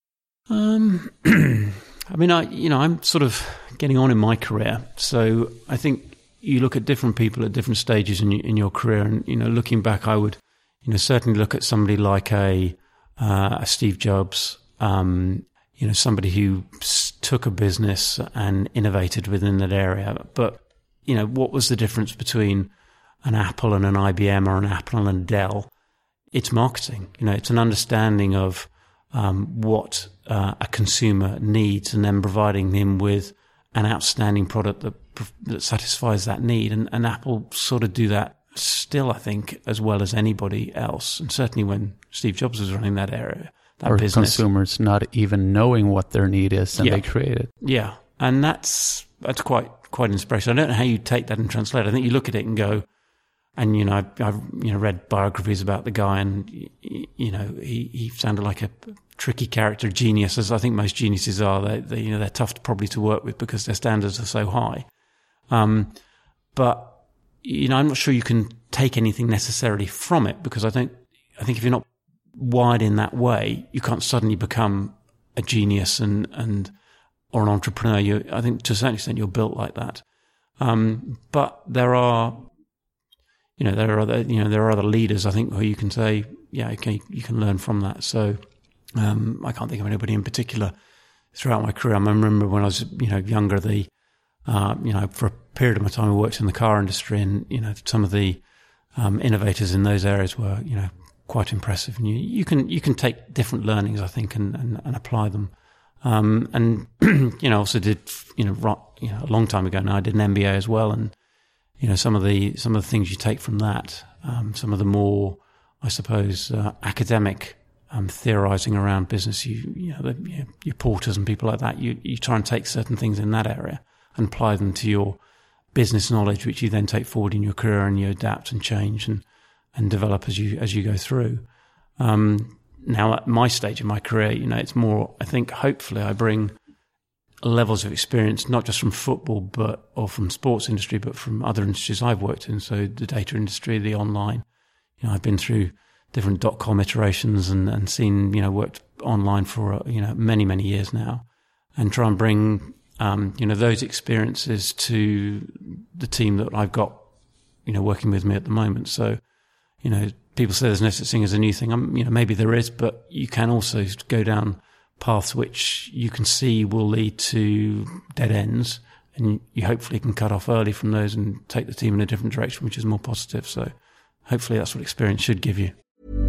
Um, I mean, I you know, I'm sort of getting on in my career, so I think you look at different people at different stages in your, in your career, and you know, looking back, I would, you know, certainly look at somebody like a, uh, a Steve Jobs, um, you know, somebody who took a business and innovated within that area. But you know, what was the difference between an Apple and an I B M or an Apple and a Dell? It's marketing. You know, it's an understanding of um, what uh, a consumer needs, and then providing him with an outstanding product that that satisfies that need. And, and Apple sort of do that still, I think, as well as anybody else. And certainly when Steve Jobs was running that area, that or business. Consumers not even knowing what their need is, and yeah. they create it. Yeah, and that's that's quite quite inspirational. I don't know how you take that and translate it. I think you look at it and go, and, you know, I've, I've you know, read biographies about the guy, and, you know, he, he sounded like a tricky character, genius, as I think most geniuses are. They, they you know, they're tough to, probably to work with because their standards are so high. Um, but, you know, I'm not sure you can take anything necessarily from it, because I don't, I think if you're not wired in that way, you can't suddenly become a genius and, and, or an entrepreneur. You, I think to a certain extent you're built like that. Um, but there are, you know, there are other, you know, there are other leaders, I think, who you can say, yeah, okay, you can learn from that. So, um, I can't think of anybody in particular throughout my career. I remember when I was, you know, younger, the, uh, you know, for a period of my time I worked in the car industry, and, you know, some of the, um, innovators in those areas were, you know, quite impressive. And you, you can, you can take different learnings, I think, and, and, and apply them. Um, and, you know, also did, you know, right, you know, a long time ago now, I did an M B A as well. And, you know, some of the, some of the things you take from that, um, some of the more, I suppose, uh, academic, um, theorizing around business, you, you know, the, you know, your Porters and people like that, you, you try and take certain things in that area and apply them to your business knowledge, which you then take forward in your career, and you adapt and change and, and develop as you, as you go through. Um, now at my stage of my career, you know, it's more, I think, hopefully I bring levels of experience, not just from football, but, or from sports industry, but from other industries I've worked in. So the data industry, the online, you know, I've been through different dot-com iterations and, and seen, you know, worked online for, you know, many, many years now, and try and bring, um, you know, those experiences to the team that I've got, you know, working with me at the moment. So, you know, people say there's no such thing as a new thing. I'm, you know, maybe there is, but you can also go down paths which you can see will lead to dead ends, and you hopefully can cut off early from those and take the team in a different direction, which is more positive. So hopefully that's what experience should give you.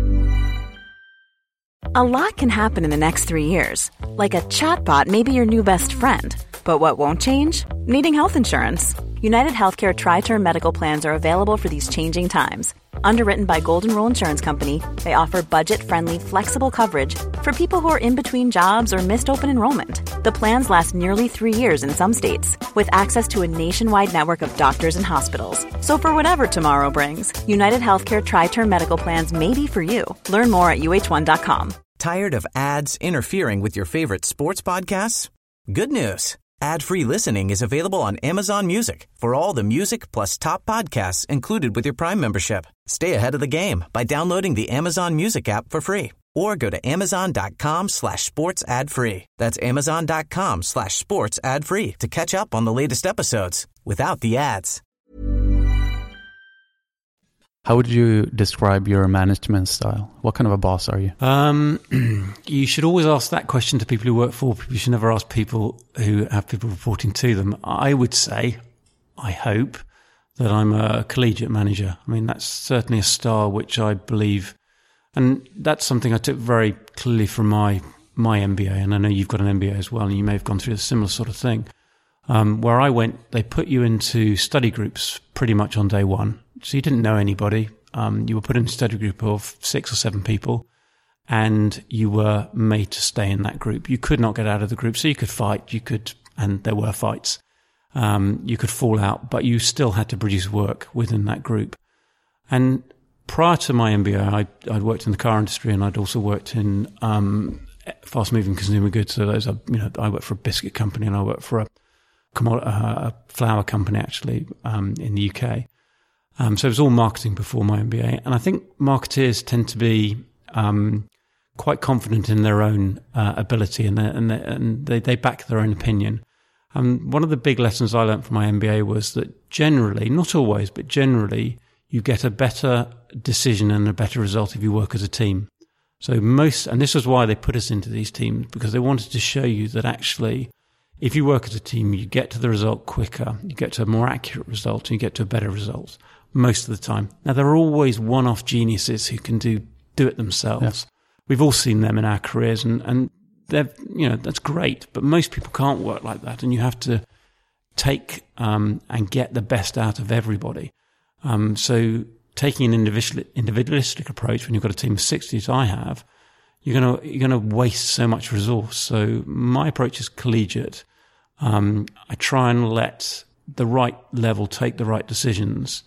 A lot can happen in the next three years. Like a chatbot may be your new best friend. But what won't change? Needing health insurance. United Healthcare Tri-Term Medical Plans are available for these changing times. Underwritten by Golden Rule Insurance Company, they offer budget-friendly, flexible coverage for people who are in between jobs or missed open enrollment. The plans last nearly three years in some states, with access to a nationwide network of doctors and hospitals. So for whatever tomorrow brings, United Healthcare Tri-Term Medical Plans may be for you. Learn more at U H one dot com. Tired of ads interfering with your favorite sports podcasts? Good news. Ad-free listening is available on Amazon Music for all the music plus top podcasts included with your Prime membership. Stay ahead of the game by downloading the Amazon Music app for free, or go to amazon.com slash sports ad free. That's amazon.com slash sports ad free to catch up on the latest episodes without the ads. How would you describe your management style? What kind of a boss are you? Um, you should always ask that question to people who work for people. You should never ask people who have people reporting to them. I would say, I hope, that I'm a collegiate manager. I mean, that's certainly a style which I believe, and that's something I took very clearly from my, my M B A, and I know you've got an M B A as well, and you may have gone through a similar sort of thing. Um, where I went, they put you into study groups pretty much on day one. So you didn't know anybody. Um, you were put in a study group of six or seven people, and you were made to stay in that group. You could not get out of the group. So you could fight, you could, and there were fights. Um, you could fall out, but you still had to produce work within that group. And prior to my M B A, I'd, I'd worked in the car industry, and I'd also worked in, um, fast moving consumer goods. So those are, you know, I worked for a biscuit company, and I worked for a, a flour company actually, um, in the U K. Um, so it was all marketing before my M B A. And I think marketeers tend to be um, quite confident in their own uh, ability, and, and, and they, they back their own opinion. Um, one of the big lessons I learned from my M B A was that generally, not always, but generally, you get a better decision and a better result if you work as a team. So most, and this is why they put us into these teams, because they wanted to show you that actually, if you work as a team, you get to the result quicker, you get to a more accurate result, and you get to a better result most of the time. Now, there are always one-off geniuses who can do do it themselves. Yeah. We've all seen them in our careers, and, and they're, you know, that's great, but most people can't work like that, and you have to take um, and get the best out of everybody. Um, so taking an individual, individualistic approach when you've got a team of sixty, as I have, you're gonna you're gonna waste so much resource. So my approach is collegiate. Um, I try and let the right level take the right decisions,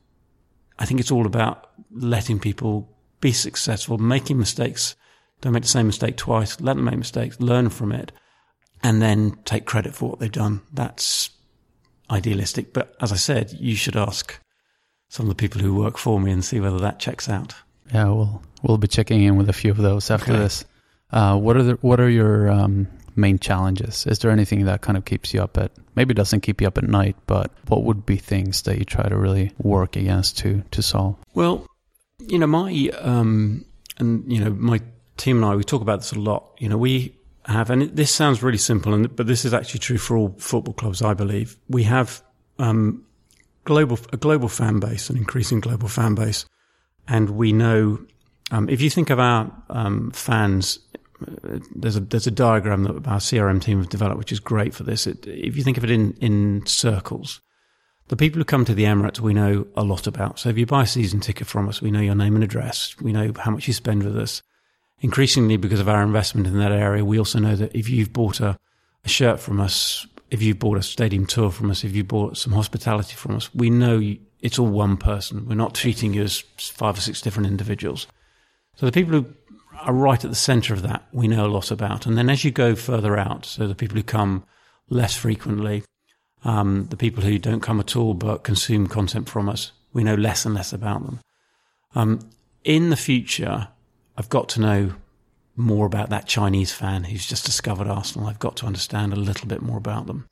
I think it's all about letting people be successful, making mistakes. Don't make the same mistake twice. Let them make mistakes, learn from it, and then take credit for what they've done. That's idealistic. But as I said, you should ask some of the people who work for me and see whether that checks out. Yeah, we'll we'll be checking in with a few of those after Okay. this. Uh, what are the, what are your um, main challenges? Is there anything that kind of keeps you up at, maybe doesn't keep you up at night, but what would be things that you try to really work against to to solve? Well, you know, my um, and you know, my team and I, we talk about this a lot. You know, we have, and it, this sounds really simple, and but this is actually true for all football clubs, I believe. We have um, global a global fan base, an increasing global fan base, and we know um, if you think of our um, fans. There's a there's a diagram that our C R M team have developed, which is great for this. It, if you think of it in, in circles, the people who come to the Emirates we know a lot about. So if you buy a season ticket from us, we know your name and address. We know how much you spend with us. Increasingly, because of our investment in that area, we also know that if you've bought a, a shirt from us, if you've bought a stadium tour from us, if you bought some hospitality from us, we know you, it's all one person. We're not treating you as five or six different individuals. So the people who are right at the centre of that, we know a lot about. And then as you go further out, so the people who come less frequently, um, the people who don't come at all but consume content from us, we know less and less about them. Um, in the future, I've got to know more about that Chinese fan who's just discovered Arsenal. I've got to understand a little bit more about them.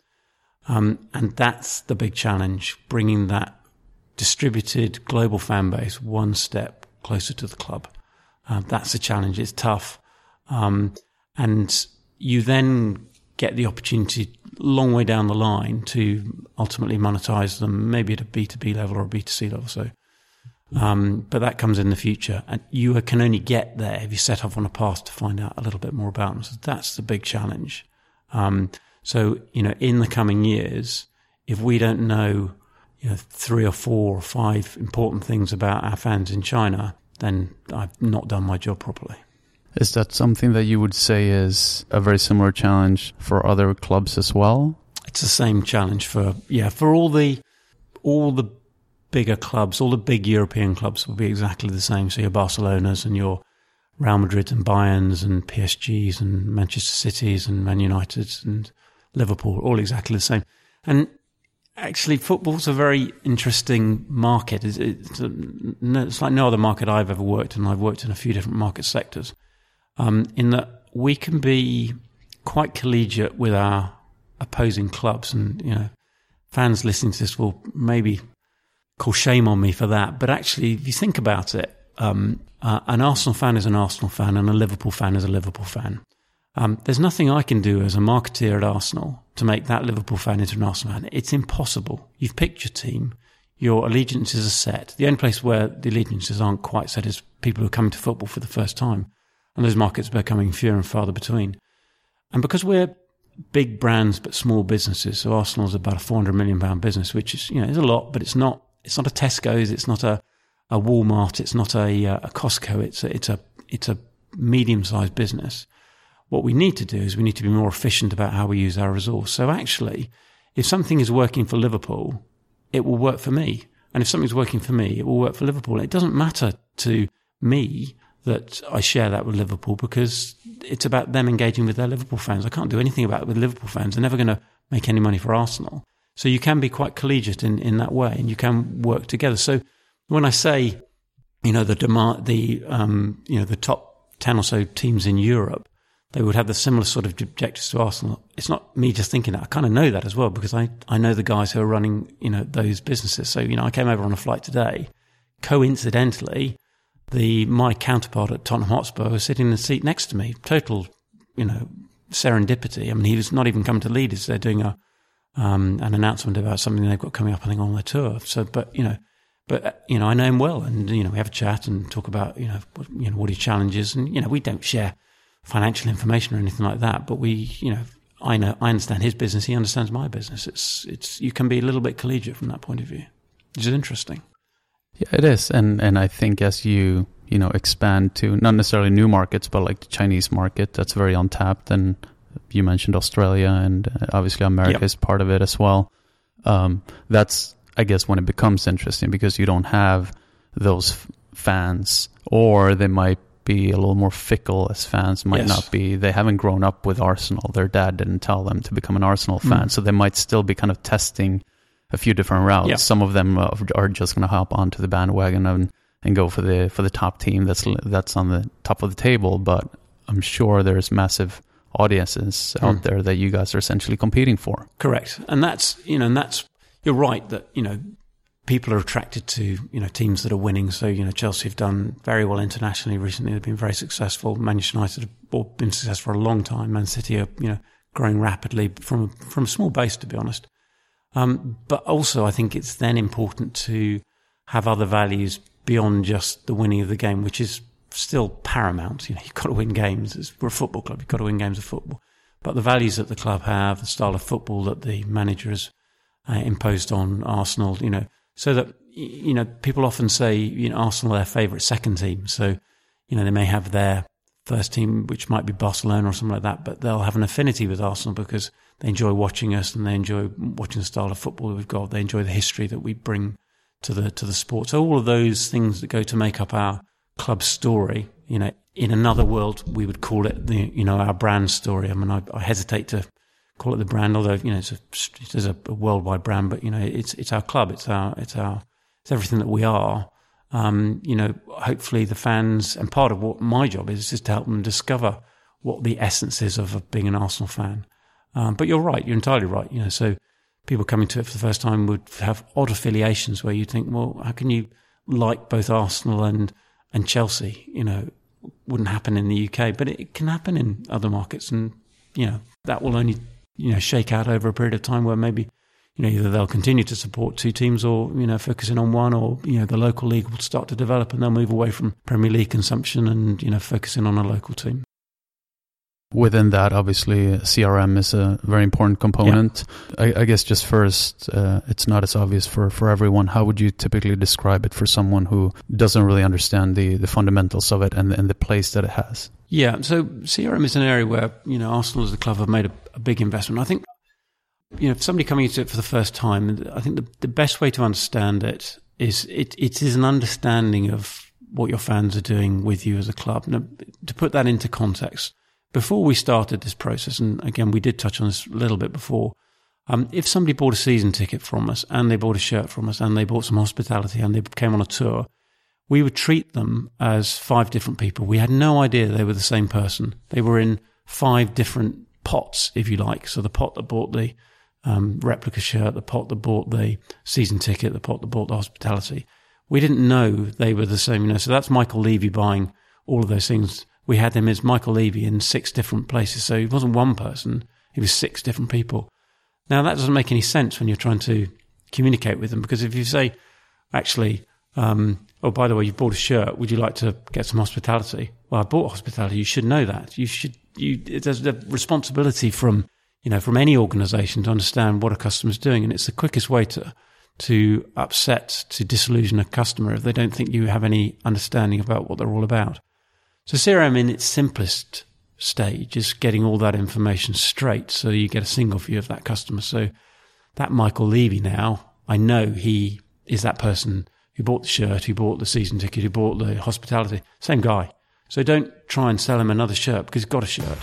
Um, and that's the big challenge, bringing that distributed global fan base one step closer to the club. Uh, that's a challenge. It's tough. Um, and you then get the opportunity long way down the line to ultimately monetize them, maybe at a B two B level or a B two C level. So, um, but that comes in the future, and you can only get there if you set off on a path to find out a little bit more about them. So that's the big challenge. Um, so, you know, in the coming years, if we don't know, you know, three or four or five important things about our fans in China, then I've not done my job properly. Is that something that you would say is a very similar challenge for other clubs as well? It's the same challenge for, yeah, for all the, all the bigger clubs, all the big European clubs will be exactly the same. So your Barcelonas and your Real Madrid and Bayerns and P S Gs and Manchester Cities and Man Uniteds and Liverpool, all exactly the same. And actually, football's a very interesting market. It's, it's, a, it's like no other market I've ever worked in. I've worked in a few different market sectors, um, in that we can be quite collegiate with our opposing clubs. And, you know, fans listening to this will maybe call shame on me for that. But actually, if you think about it, um, uh, an Arsenal fan is an Arsenal fan and a Liverpool fan is a Liverpool fan. Um, there's nothing I can do as a marketeer at Arsenal to make that Liverpool fan into an Arsenal fan. It's impossible. You've picked your team. Your allegiances are set. The only place where the allegiances aren't quite set is people who are coming to football for the first time. And those markets are becoming fewer and farther between. And because we're big brands but small businesses, so Arsenal's about a four hundred million pound business, which is, you know, is a lot, but it's not, it's not a Tesco's, it's not a, a Walmart, it's not a, a Costco, it's a, it's a, it's a medium-sized business. What we need to do is we need to be more efficient about how we use our resource. So actually, if something is working for Liverpool, it will work for me. And if something's working for me, it will work for Liverpool. It doesn't matter to me that I share that with Liverpool because it's about them engaging with their Liverpool fans. I can't do anything about it with Liverpool fans. They're never going to make any money for Arsenal. So you can be quite collegiate in, in that way, and you can work together. So when I say, you know, the demand, the, um, you know, the top ten or so teams in Europe, they would have the similar sort of objectives to Arsenal. It's not me just thinking that. I kind of know that as well because I, I know the guys who are running, you know, those businesses. So, you know, I came over on a flight today. Coincidentally, the my counterpart at Tottenham Hotspur was sitting in the seat next to me. Total, you know, serendipity. I mean, he was not even coming to lead us. They're doing a um, an announcement about something they've got coming up, I think, on their tour. So, but, you know, but, you know, I know him well and, you know, we have a chat and talk about, you know, what, you know, what his challenge is. And, you know, we don't share financial information or anything like that, but we, you know, I know, I understand his business, he understands my business. It's, it's, you can be a little bit collegiate from that point of view, which is interesting. Yeah, it is. And, and I think as you, you know, expand to not necessarily new markets, but like the Chinese market, that's very untapped. And you mentioned Australia and obviously America yep. is part of it as well. Um, that's, I guess, when it becomes interesting, because you don't have those f- fans, or they might be a little more fickle, as fans might yes. not be. They haven't grown up with Arsenal. Their dad didn't tell them to become an Arsenal fan, mm. so they might still be kind of testing a few different routes. Yeah. Some of them uh, are just going to hop onto the bandwagon and, and go for the for the top team that's that's on the top of the table. But I'm sure there's massive audiences out mm. there that you guys are essentially competing for. Correct, and that's you know, and that's you're right that you know people are attracted to you know teams that are winning. So you know Chelsea have done very well internationally recently. They've been very successful. Manchester United have been successful for a long time. Man City are you know growing rapidly from from a small base, to be honest. Um, but also, I think it's then important to have other values beyond just the winning of the game, which is still paramount. You know, you've got to win games. It's, we're a football club. You've got to win games of football. But the values that the club have, the style of football that the manager has uh, imposed on Arsenal, you know, so that, you know, people often say, you know, Arsenal are their favourite second team. So, you know, they may have their first team, which might be Barcelona or something like that, but they'll have an affinity with Arsenal because they enjoy watching us and they enjoy watching the style of football that we've got. They enjoy the history that we bring to the to the sport. So all of those things that go to make up our club story, you know, in another world we would call it the you know our brand story. I mean, I, I hesitate to call it the brand, although you know it's a it's a, a worldwide brand, but you know it's it's our club, it's our it's our it's everything that we are. Um, you know, hopefully the fans, and part of what my job is, is to help them discover what the essence is of being an Arsenal fan. Um, but you're right, you're entirely right. You know, so people coming to it for the first time would have odd affiliations where you think, well, how can you like both Arsenal and and Chelsea? You know, wouldn't happen in the U K, but it, it can happen in other markets, and you know that will only you know shake out over a period of time where maybe you know either they'll continue to support two teams, or you know focusing on one, or you know the local league will start to develop and they'll move away from Premier League consumption and you know focusing on a local team. Within that, obviously, C R M is a very important component. Yeah. I, I guess just first, uh, it's not as obvious for, for everyone. How would you typically describe it for someone who doesn't really understand the, the fundamentals of it and, and the place that it has? Yeah, so C R M is an area where, you know, Arsenal as a club have made a, a big investment. I think, you know, if somebody coming into it for the first time, I think the, the best way to understand it is it, it is an understanding of what your fans are doing with you as a club. Now, to put that into context, before we started this process, and again, we did touch on this a little bit before, um, if somebody bought a season ticket from us and they bought a shirt from us and they bought some hospitality and they came on a tour, we would treat them as five different people. We had no idea they were the same person. They were in five different pots, if you like. So the pot that bought the um, replica shirt, the pot that bought the season ticket, the pot that bought the hospitality. We didn't know they were the same. You know, so that's Michael Levy buying all of those things. We had him as Michael Levy in six different places. So he wasn't one person, he was six different people. Now, that doesn't make any sense when you're trying to communicate with them, because if you say, actually, um, oh, by the way, you bought a shirt, would you like to get some hospitality? Well, I bought hospitality. You should know that. You should, you, there's a responsibility from, you know, from any organization to understand what a customer's doing. And it's the quickest way to, to upset, to disillusion a customer if they don't think you have any understanding about what they're all about. So C R M in its simplest stage is getting all that information straight so you get a single view of that customer. So that Michael Levy now, I know he is that person who bought the shirt, who bought the season ticket, who bought the hospitality. Same guy. So don't try and sell him another shirt because he's got a shirt.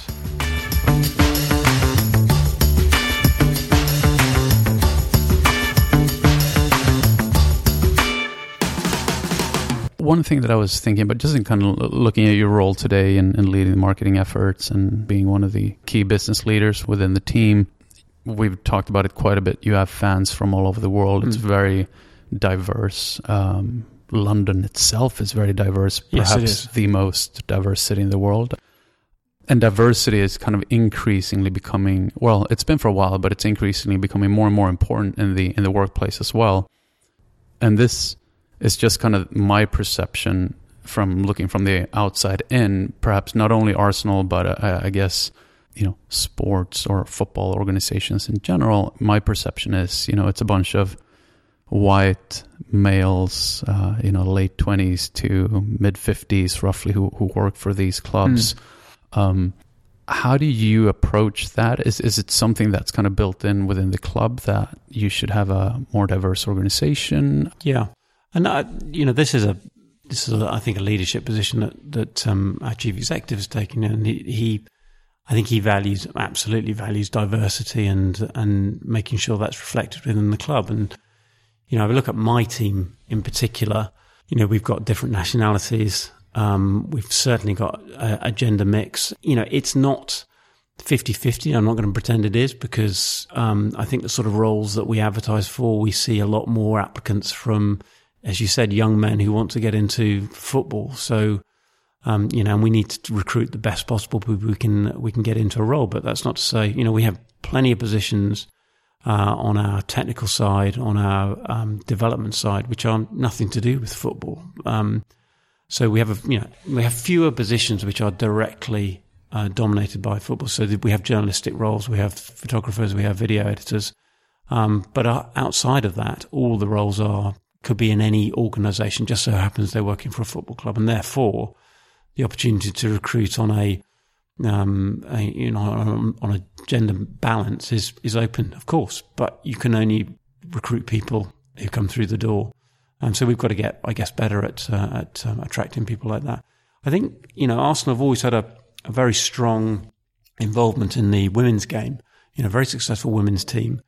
One thing that I was thinking about, just in kind of looking at your role today and, and leading the marketing efforts and being one of the key business leaders within the team, we've talked about it quite a bit. You have fans from all over the world. It's mm. very diverse. Um, London itself is very diverse, perhaps yes, the most diverse city in the world. And diversity is kind of increasingly becoming, well, it's been for a while, but it's increasingly becoming more and more important in the in the workplace as well. And this is just kind of my perception from looking from the outside in, perhaps not only Arsenal, but uh, I guess, you know, sports or football organizations in general. My perception is, you know, it's a bunch of white males, uh, you know, late twenties to mid fifties roughly who, who work for these clubs. Mm. Um, How do you approach that? Is is it something that's kind of built in within the club that you should have a more diverse organization? Yeah, and uh, you know, this is a this is a, I think a leadership position that that um, our chief executive has taken, and he, he I think he values absolutely values diversity and and making sure that's reflected within the club. And you know, if I look at my team in particular, you know, we've got different nationalities. Um, we've certainly got a, a gender mix. You know, it's not fifty-fifty. I'm not going to pretend it is, because um, I think the sort of roles that we advertise for, we see a lot more applicants from, as you said, young men who want to get into football. So, um, you know, and we need to recruit the best possible people we can we can get into a role. But that's not to say, you know, we have plenty of positions uh, on our technical side, on our um, development side, which are nothing to do with football. Um, So we have, a, you know, we have fewer positions which are directly uh, dominated by football. So we have journalistic roles, we have photographers, we have video editors. Um, but uh, outside of that, all the roles are could be in any organisation. Just so happens they're working for a football club, and therefore the opportunity to recruit on a, um, a you know, on, on a gender balance is is open, of course. But you can only recruit people who come through the door. Um, so we've got to get, I guess, better at uh, at um, attracting people like that. I think, you know, Arsenal have always had a, a very strong involvement in the women's game, you know, very successful women's team.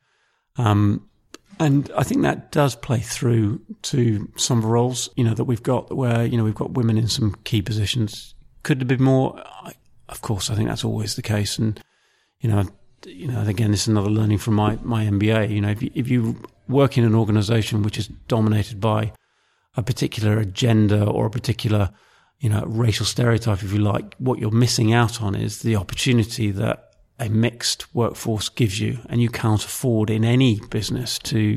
Um, and I think that does play through to some of the roles, you know, that we've got where, you know, we've got women in some key positions. Could there be more? I, of course, I think that's always the case. And, you know, you know, again, this is another learning from my, my M B A. You know, if you, if you work in an organisation which is dominated by a particular agenda or a particular, you know, racial stereotype, if you like, what you're missing out on is the opportunity that a mixed workforce gives you, and you can't afford in any business to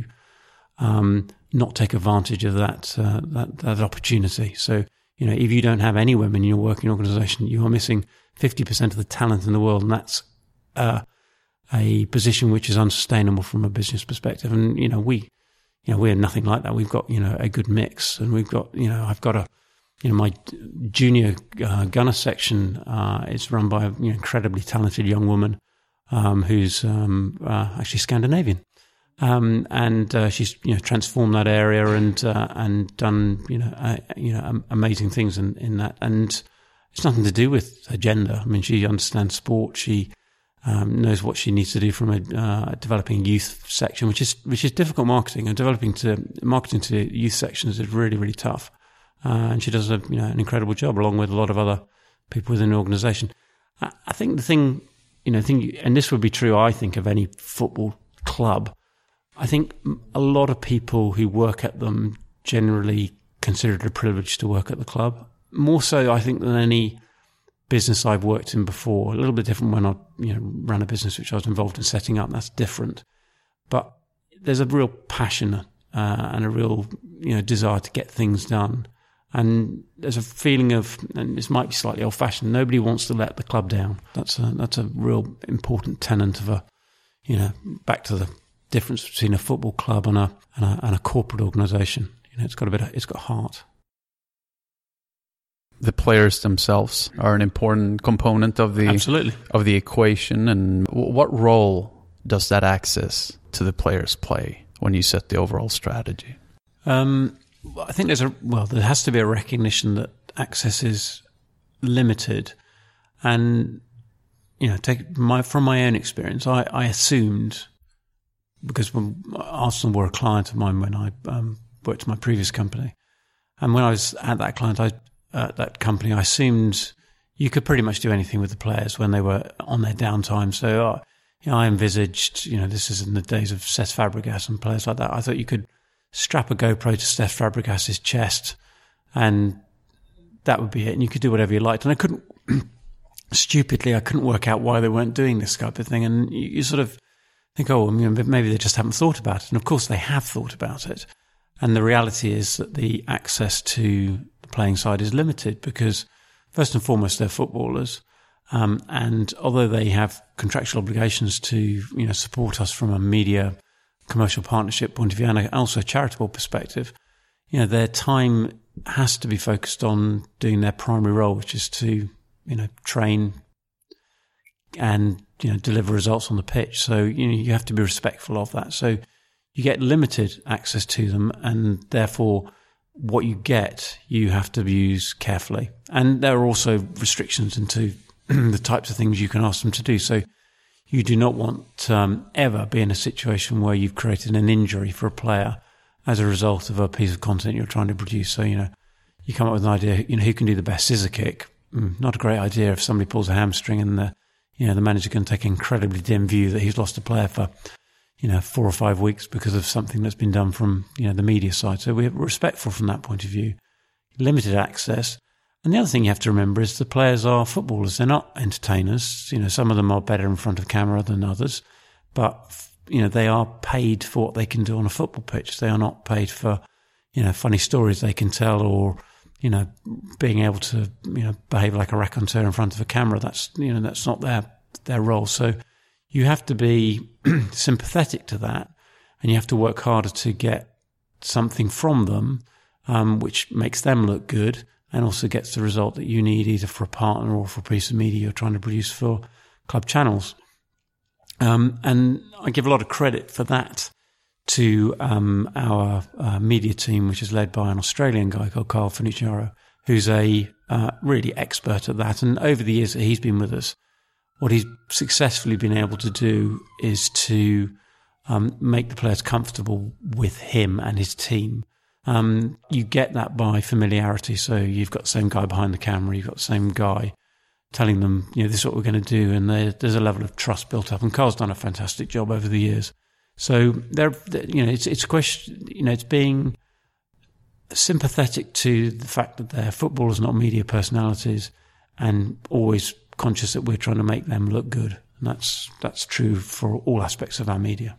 um, not take advantage of that, uh, that that opportunity. So, you know, if you don't have any women in your working organisation, you are missing fifty percent of the talent in the world, and that's uh, a position which is unsustainable from a business perspective. And, you know, we, you know, we're nothing like that. We've got, you know, a good mix, and we've got, you know, I've got a, you know, my junior uh, gunner section uh, is run by a you know, incredibly talented young woman um, who's um, uh, actually Scandinavian. Um, and uh, she's, you know, transformed that area and uh, and done, you know, uh, you know, um, amazing things in, in that. And it's nothing to do with her gender. I mean, she understands sport. She Um, knows what she needs to do from a uh, developing youth section, which is which is difficult marketing, and developing to marketing to youth sections is really really tough. Uh, and she does a you know an incredible job along with a lot of other people within the organisation. I, I think the thing you know thing, and this would be true, I think, of any football club. I think a lot of people who work at them generally consider it a privilege to work at the club. More so, I think, than any business I've worked in before. A little bit different when I, you know, ran a business which I was involved in setting up. That's different. But there's a real passion uh, and a real, you know, desire to get things done. And there's a feeling of, and this might be slightly old-fashioned, nobody wants to let the club down. That's a, that's a real important tenet of a, you know, back to the difference between a football club and a and a, and a corporate organisation. You know, it's got a bit of, it's got heart. The players themselves are an important component of the Absolutely. of the equation. And what role does that access to the players play when you set the overall strategy? Um, I think there's a well, there has to be a recognition that access is limited, and you know, take my from my own experience, I, I assumed, because when Arsenal were a client of mine when I um, worked at my previous company, and when I was at that client, I at that company, I assumed you could pretty much do anything with the players when they were on their downtime. So uh, you know, I envisaged, you know, this is in the days of Cesc Fabregas and players like that. I thought you could strap a GoPro to Cesc Fabregas's chest, and that would be it. And you could do whatever you liked. And I couldn't, stupidly, I couldn't work out why they weren't doing this type of thing. And you, you sort of think, oh, well, maybe they just haven't thought about it. And of course, they have thought about it. And the reality is that the access to the playing side is limited because, first and foremost, they're footballers. Um, and although they have contractual obligations to, you know, support us from a media commercial partnership point of view and also a charitable perspective, you know, their time has to be focused on doing their primary role, which is to, you know, train, and you know deliver results on the pitch. So you know you have to be respectful of that. So you get limited access to them, and therefore what you get you have to use carefully. And there are also restrictions into the types of things you can ask them to do. So you do not want um, ever be in a situation where you've created an injury for a player as a result of a piece of content you're trying to produce. So you know you come up with an idea, you know who can do the best scissor kick. Mm, not a great idea if somebody pulls a hamstring and the you know the manager can take an incredibly dim view that he's lost a player for you know four or five weeks because of something that's been done from you know the media side. So we're respectful from that point of view. Limited access. And the other thing you have to remember is the players are footballers. They're not entertainers. You know, some of them are better in front of camera than others, but you know, they are paid for what they can do on a football pitch. They are not paid for, you know, funny stories they can tell or, you know, being able to, you know, behave like a raconteur in front of a camera. That's, you know, that's not their, their role. So you have to be sympathetic to that, and you have to work harder to get something from them, um, which makes them look good and also gets the result that you need either for a partner or for a piece of media you're trying to produce for club channels. Um, and I give a lot of credit for that to um, our uh, media team, which is led by an Australian guy called Carl Finucciaro, who's a uh, really expert at that. And over the years that he's been with us, what he's successfully been able to do is to um, make the players comfortable with him and his team. Um, you get that by familiarity. So you've got the same guy behind the camera, you've got the same guy telling them, you know, this is what we're going to do. And there's a level of trust built up. And Carl's done a fantastic job over the years. So they're, you know, it's, it's a question, you know, it's being sympathetic to the fact that they're footballers, not media personalities, and always conscious that we're trying to make them look good. And that's, that's true for all aspects of our media.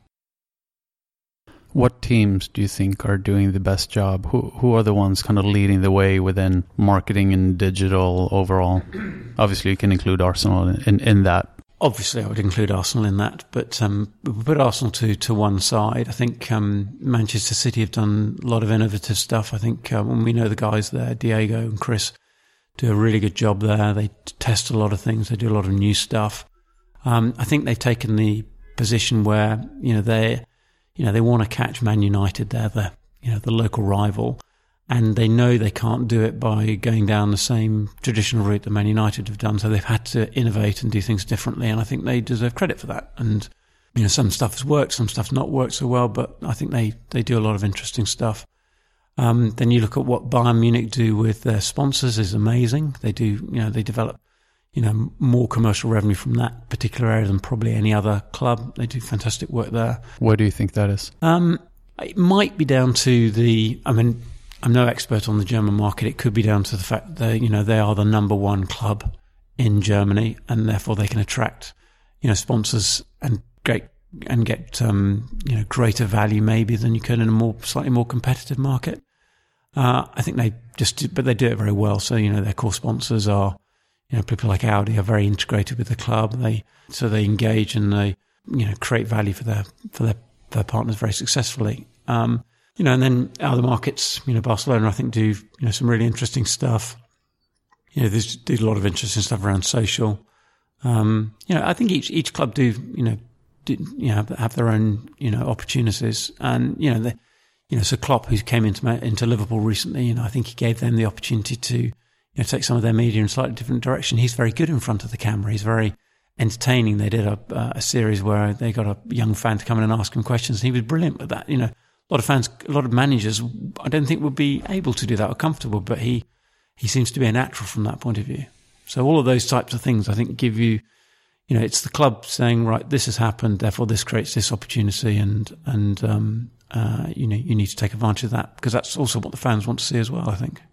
What teams do you think are doing the best job? Who who are the ones kind of leading the way within marketing and digital overall? Obviously, you can include Arsenal in, in, in that. Obviously, I would include Arsenal in that, but um, we put Arsenal to, to one side. I think um, Manchester City have done a lot of innovative stuff. I think uh, when we know the guys there, Diego and Chris, do a really good job there. They test a lot of things. They do a lot of new stuff. Um, I think they've taken the position where, you know, they you know, they want to catch Man United. They're the, you know, the local rival, and they know they can't do it by going down the same traditional route that Man United have done. So they've had to innovate and do things differently, and I think they deserve credit for that. And, you know, some stuff has worked, some stuff's not worked so well, but I think they, they do a lot of interesting stuff. Um, then you look at what Bayern Munich do with their sponsors is amazing. They do, you know, they develop, you know, more commercial revenue from that particular area than probably any other club. They do fantastic work there. Where do you think that is? Um, it might be down to the, I mean, I'm no expert on the German market. It could be down to the fact that, you know, they are the number one club in Germany, and therefore they can attract, you know, sponsors and great, and get, um, you know, greater value maybe than you could in a more, slightly more competitive market. Uh, I think they just do, but they do it very well. So, you know, their core sponsors are, you know, people like Audi are very integrated with the club. They so they engage and they, you know, create value for their for their, their partners very successfully. Um, you know, and then other markets, you know, Barcelona I think do, you know, some really interesting stuff. You know, there's do a lot of interesting stuff around social. Um, you know, I think each each club do, you know, do, you know, have their own, you know, opportunities, and you know, they, you know, so Klopp, who came into into Liverpool recently, you know, I think he gave them the opportunity to, you know, take some of their media in a slightly different direction. He's very good in front of the camera. He's very entertaining. They did a, uh, a series where they got a young fan to come in and ask him questions, and he was brilliant with that. You know, a lot of fans, a lot of managers, I don't think would be able to do that or comfortable, but he, he seems to be a natural from that point of view. So all of those types of things, I think, give you, you know, it's the club saying, right, this has happened, therefore this creates this opportunity, and, and, um, uh, you know, you need to take advantage of that, because that's also what the fans want to see as well, I think.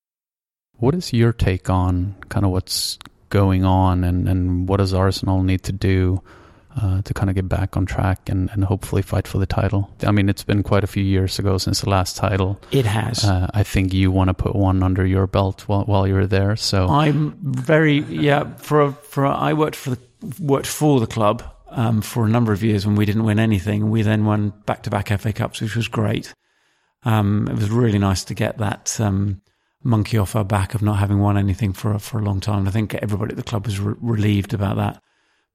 What is your take on kind of what's going on, and, and what does Arsenal need to do uh, to kind of get back on track and, and hopefully fight for the title? I mean, it's been quite a few years ago since the last title. It has. Uh, I think you want to put one under your belt while while you're there. So I'm very yeah. For for I worked for the worked for the club um, for a number of years when we didn't win anything. We then won back to back F A Cups, which was great. Um, it was really nice to get that. Um, monkey off our back of not having won anything for for a long time. And I think everybody at the club was re- relieved about that.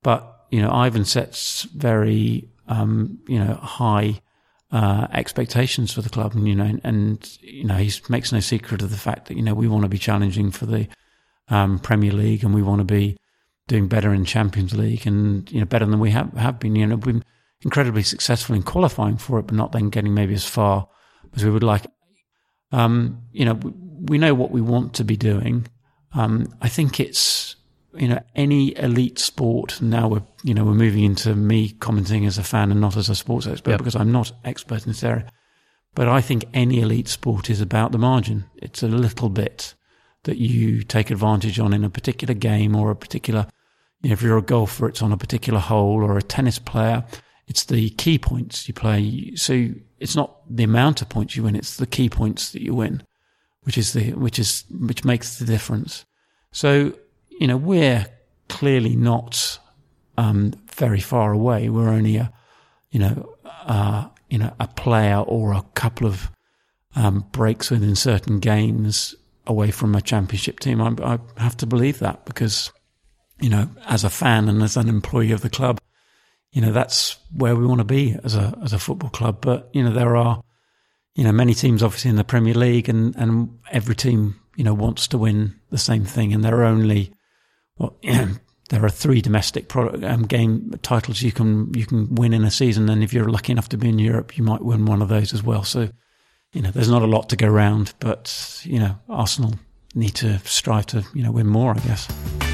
But, you know, Ivan sets very, um, you know, high uh, expectations for the club. And, you know, and, and, you know, he makes no secret of the fact that, you know, we want to be challenging for the um, Premier League and we want to be doing better in Champions League and, you know, better than we have, have been. You know, we've been incredibly successful in qualifying for it, but not then getting maybe as far as we would like. Um, you know, we, we know what we want to be doing. Um, I think it's, you know, any elite sport. Now we're, you know, we're moving into me commenting as a fan and not as a sports expert, yep. because I'm not expert in this area. But I think any elite sport is about the margin. It's a little bit that you take advantage on in a particular game or a particular, you know, if you're a golfer, it's on a particular hole, or a tennis player, it's the key points you play. So it's not the amount of points you win, it's the key points that you win, which is the, which is, which makes the difference. So, you know, we're clearly not, um, very far away. We're only a, you know, uh, you know, a player or a couple of, um, breaks within certain games away from a championship team. I, I have to believe that because, you know, as a fan and as an employee of the club, you know, that's where we want to be as a, as a football club. But, you know, there are, you know, many teams obviously in the Premier League and, and every team, you know, wants to win the same thing. And there are only, well, you know, there are three domestic product, um, game titles you can, you can win in a season. And if you're lucky enough to be in Europe, you might win one of those as well. So, you know, there's not a lot to go around, but, you know, Arsenal need to strive to, you know, win more, I guess.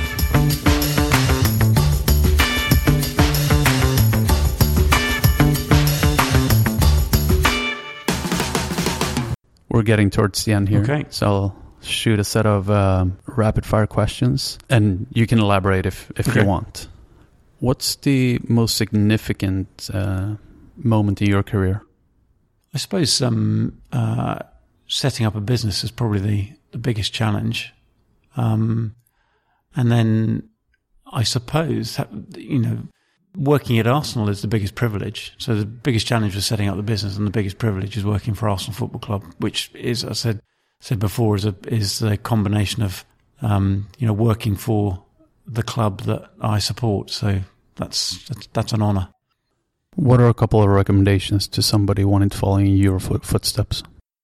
We're getting towards the end here. Okay. So I'll shoot a set of um, rapid fire questions and you can elaborate if, if okay. you want. What's the most significant uh, moment in your career? I suppose um, uh, setting up a business is probably the, the biggest challenge. Um, and then I suppose, you know, working at Arsenal is the biggest privilege. So the biggest challenge was setting up the business, and the biggest privilege is working for Arsenal Football Club, which is, as I said said before, is a is a combination of um, you know, working for the club that I support. So that's that's, that's an honour. What are a couple of recommendations to somebody wanting to follow in your foot, footsteps?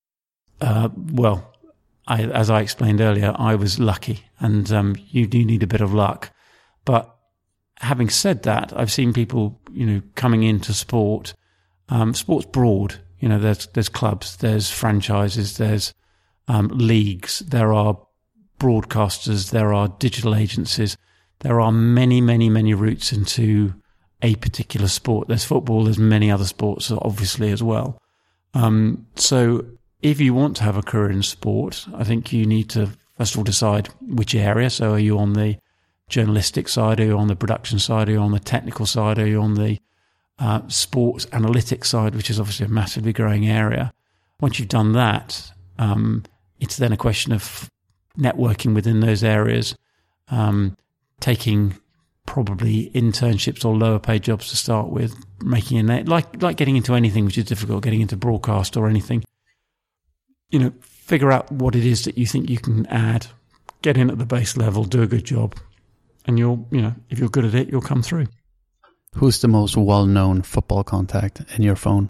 Uh, well, I, as I explained earlier, I was lucky, and um, you do need a bit of luck. But having said that, I've seen people, you know, coming into sport. Um, sport's broad. You know, there's there's clubs, there's franchises, there's um, leagues, there are broadcasters, there are digital agencies. There are many, many, many routes into a particular sport. There's football, there's many other sports, obviously, as well. Um, so if you want to have a career in sport, I think you need to, first of all, decide which area. So are you on the journalistic side, are you on the production side, are you on the technical side, are you on the uh, sports analytics side, which is obviously a massively growing area. Once you've done that, um, it's then a question of networking within those areas, um, taking probably internships or lower paid jobs to start with, making a net, like like getting into anything which is difficult, getting into broadcast or anything. You know, figure out what it is that you think you can add, get in at the base level, do a good job, and you'll, you know, if you're good at it, you'll come through. Who's the most well-known football contact in your phone?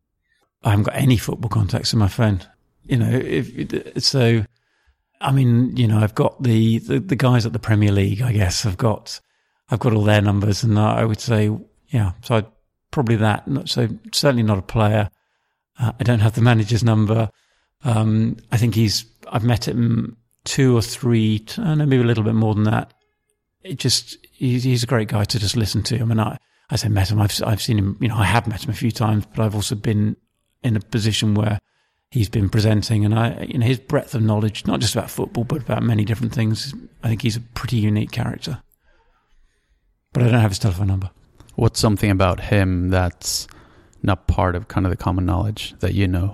I haven't got any football contacts in my phone. You know, if so, I mean, you know, I've got the, the, the guys at the Premier League, I guess. I've got, I've got all their numbers, and I would say, yeah, so I'd probably that. Not, so certainly not a player. Uh, I don't have the manager's number. Um, I think he's, I've met him two or three, I don't know, maybe a little bit more than that. It just, he's, he's a great guy to just listen to. I mean, I, I say met him, I've, I've seen him, you know, I have met him a few times, but I've also been in a position where he's been presenting, and I, you know, his breadth of knowledge, not just about football, but about many different things. I think he's a pretty unique character. But I don't have his telephone number. What's something about him that's not part of kind of the common knowledge that you know?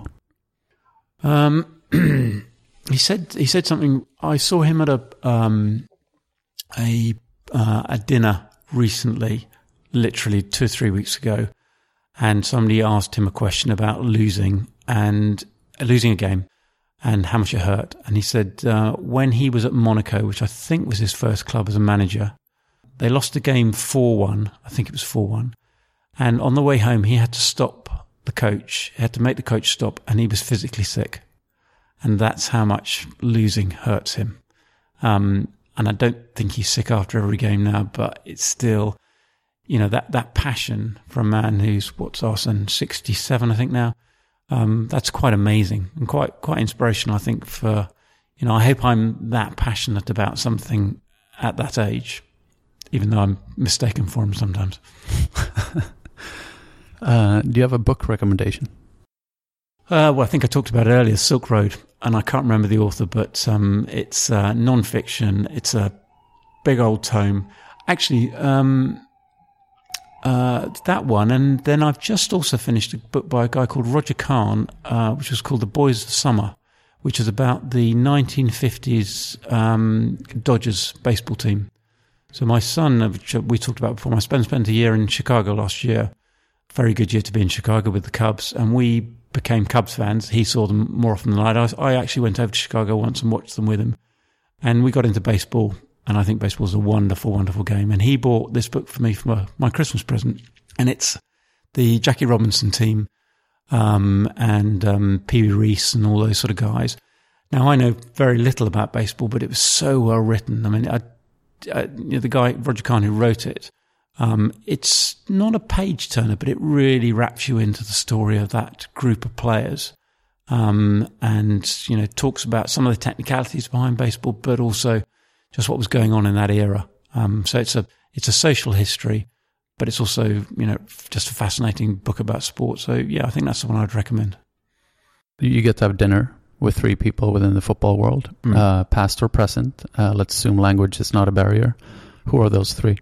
Um, he said he said something. I saw him at a um, a uh, a dinner recently, literally two or three weeks ago, and somebody asked him a question about losing and uh, losing a game and how much it hurt. And he said uh, when he was at Monaco, which I think was his first club as a manager, They lost the game four one. I think it was four one. And on the way home, he had to stop the coach. He had to make the coach stop, and he was physically sick. And that's how much losing hurts him. Um, and I don't think he's sick after every game now, but it's still, you know, that, that passion for a man who's, what's Arsene, sixty-seven, I think now. Um, that's quite amazing and quite, quite inspirational, I think, for, you know, I hope I'm that passionate about something at that age, even though I'm mistaken for him sometimes. uh, do you have a book recommendation? Uh, well, I think I talked about it earlier, Silk Road, and I can't remember the author, but um, it's uh, non-fiction. It's a big old tome. Actually, um, uh, that one, and then I've just also finished a book by a guy called Roger Kahn, uh, which was called The Boys of Summer, which is about the nineteen fifties um, Dodgers baseball team. So my son, which we talked about before, my son spent a year in Chicago last year. Very good year to be in Chicago with the Cubs, and we became Cubs fans. He saw them more often than I. I actually went over to Chicago once and watched them with him, and we got into baseball, and I think baseball is a wonderful, wonderful game. And he bought this book for me for my, my Christmas present, and it's the Jackie Robinson team um, and um, Pee Wee Reese and all those sort of guys. Now, I know very little about baseball, but it was so well written. I mean, I, I, you know, the guy, Roger Kahn, who wrote it, Um, it's not a page turner, but it really wraps you into the story of that group of players. Um, and, you know, talks about some of the technicalities behind baseball, but also just what was going on in that era. Um, so it's a, it's a social history, but it's also, you know, just a fascinating book about sport. So yeah, I think that's the one I'd recommend. You get to have dinner with three people within the football world, mm. uh, past or present. Uh, let's assume language is not a barrier. Who are those three?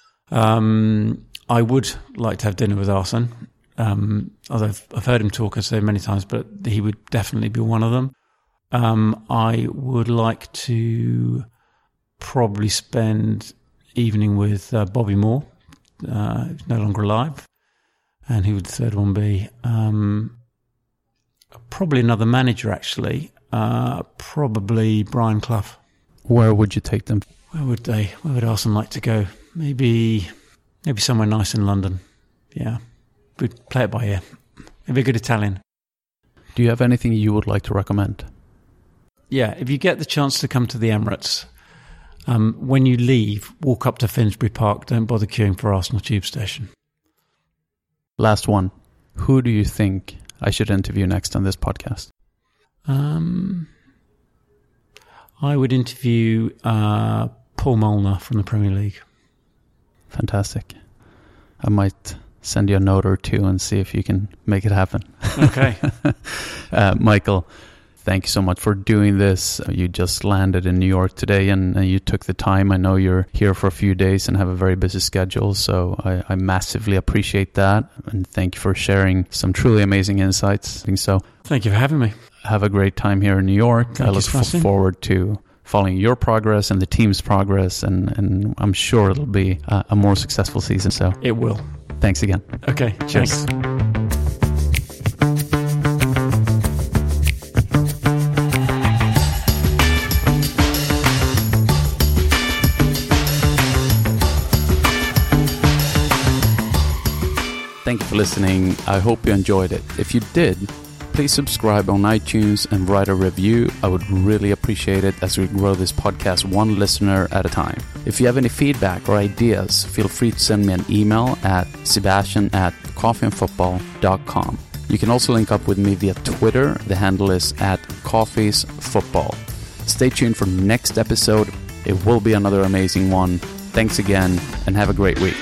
Um, I would like to have dinner with Arsene. Um, although I've, I've heard him talk, I say many times, but he would definitely be one of them. Um, I would like to probably spend evening with uh, Bobby Moore, uh, who's no longer alive. And who would the third one be? Um, probably another manager, actually. Uh, probably Brian Clough. Where would you take them? Where would they? Where would Arsene like to go? Maybe, maybe somewhere nice in London. Yeah, we'd play it by ear. Maybe a good Italian. Do you have anything you would like to recommend? Yeah, if you get the chance to come to the Emirates, um, when you leave, walk up to Finsbury Park. Don't bother queuing for Arsenal Tube Station. Last one. Who do you think I should interview next on this podcast? Um, I would interview uh, Paul Molnar from the Premier League. Fantastic. I might send you a note or two and see if you can make it happen. Okay. uh, Michael, thank you so much for doing this. You just landed in New York today and, and you took the time. I know you're here for a few days and have a very busy schedule, so I, I massively appreciate that. And thank you for sharing some truly amazing insights. I think so. Thank you for having me. Have a great time here in New York. Thank I look you, f- forward to following your progress and the team's progress, and, and I'm sure it'll be a, a more successful season. So it will. Thanks again. Okay, cheers. Thanks. Thank you for listening. I hope you enjoyed it. If you did, please subscribe on iTunes and write a review. I would really appreciate it as we grow this podcast one listener at a time. If you have any feedback or ideas, feel free to send me an email at sebastian at coffeeandfootball dot com. You can also link up with me via Twitter. The handle is at coffeesfootball. Stay tuned for next episode. It will be another amazing one. Thanks again and have a great week.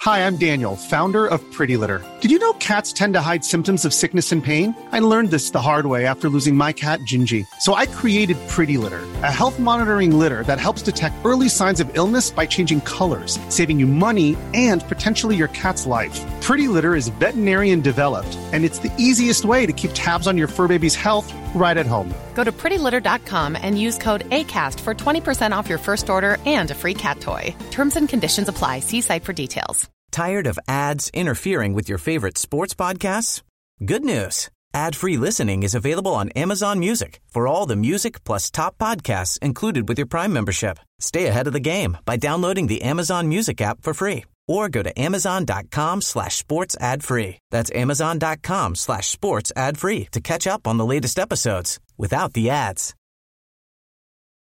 Hi, I'm Daniel, founder of Pretty Litter. Did you know cats tend to hide symptoms of sickness and pain? I learned this the hard way after losing my cat, Gingy. So I created Pretty Litter, a health monitoring litter that helps detect early signs of illness by changing colors, saving you money and potentially your cat's life. Pretty Litter is veterinarian developed, and it's the easiest way to keep tabs on your fur baby's health right at home. Go to pretty litter dot com and use code ACAST for twenty percent off your first order and a free cat toy. Terms and conditions apply. See site for details. Tired of ads interfering with your favorite sports podcasts? Good news. Ad-free listening is available on Amazon Music for all the music plus top podcasts included with your Prime membership. Stay ahead of the game by downloading the Amazon Music app for free or go to amazon.com slash sports ad free. That's amazon.com slash sports ad free to catch up on the latest episodes without the ads.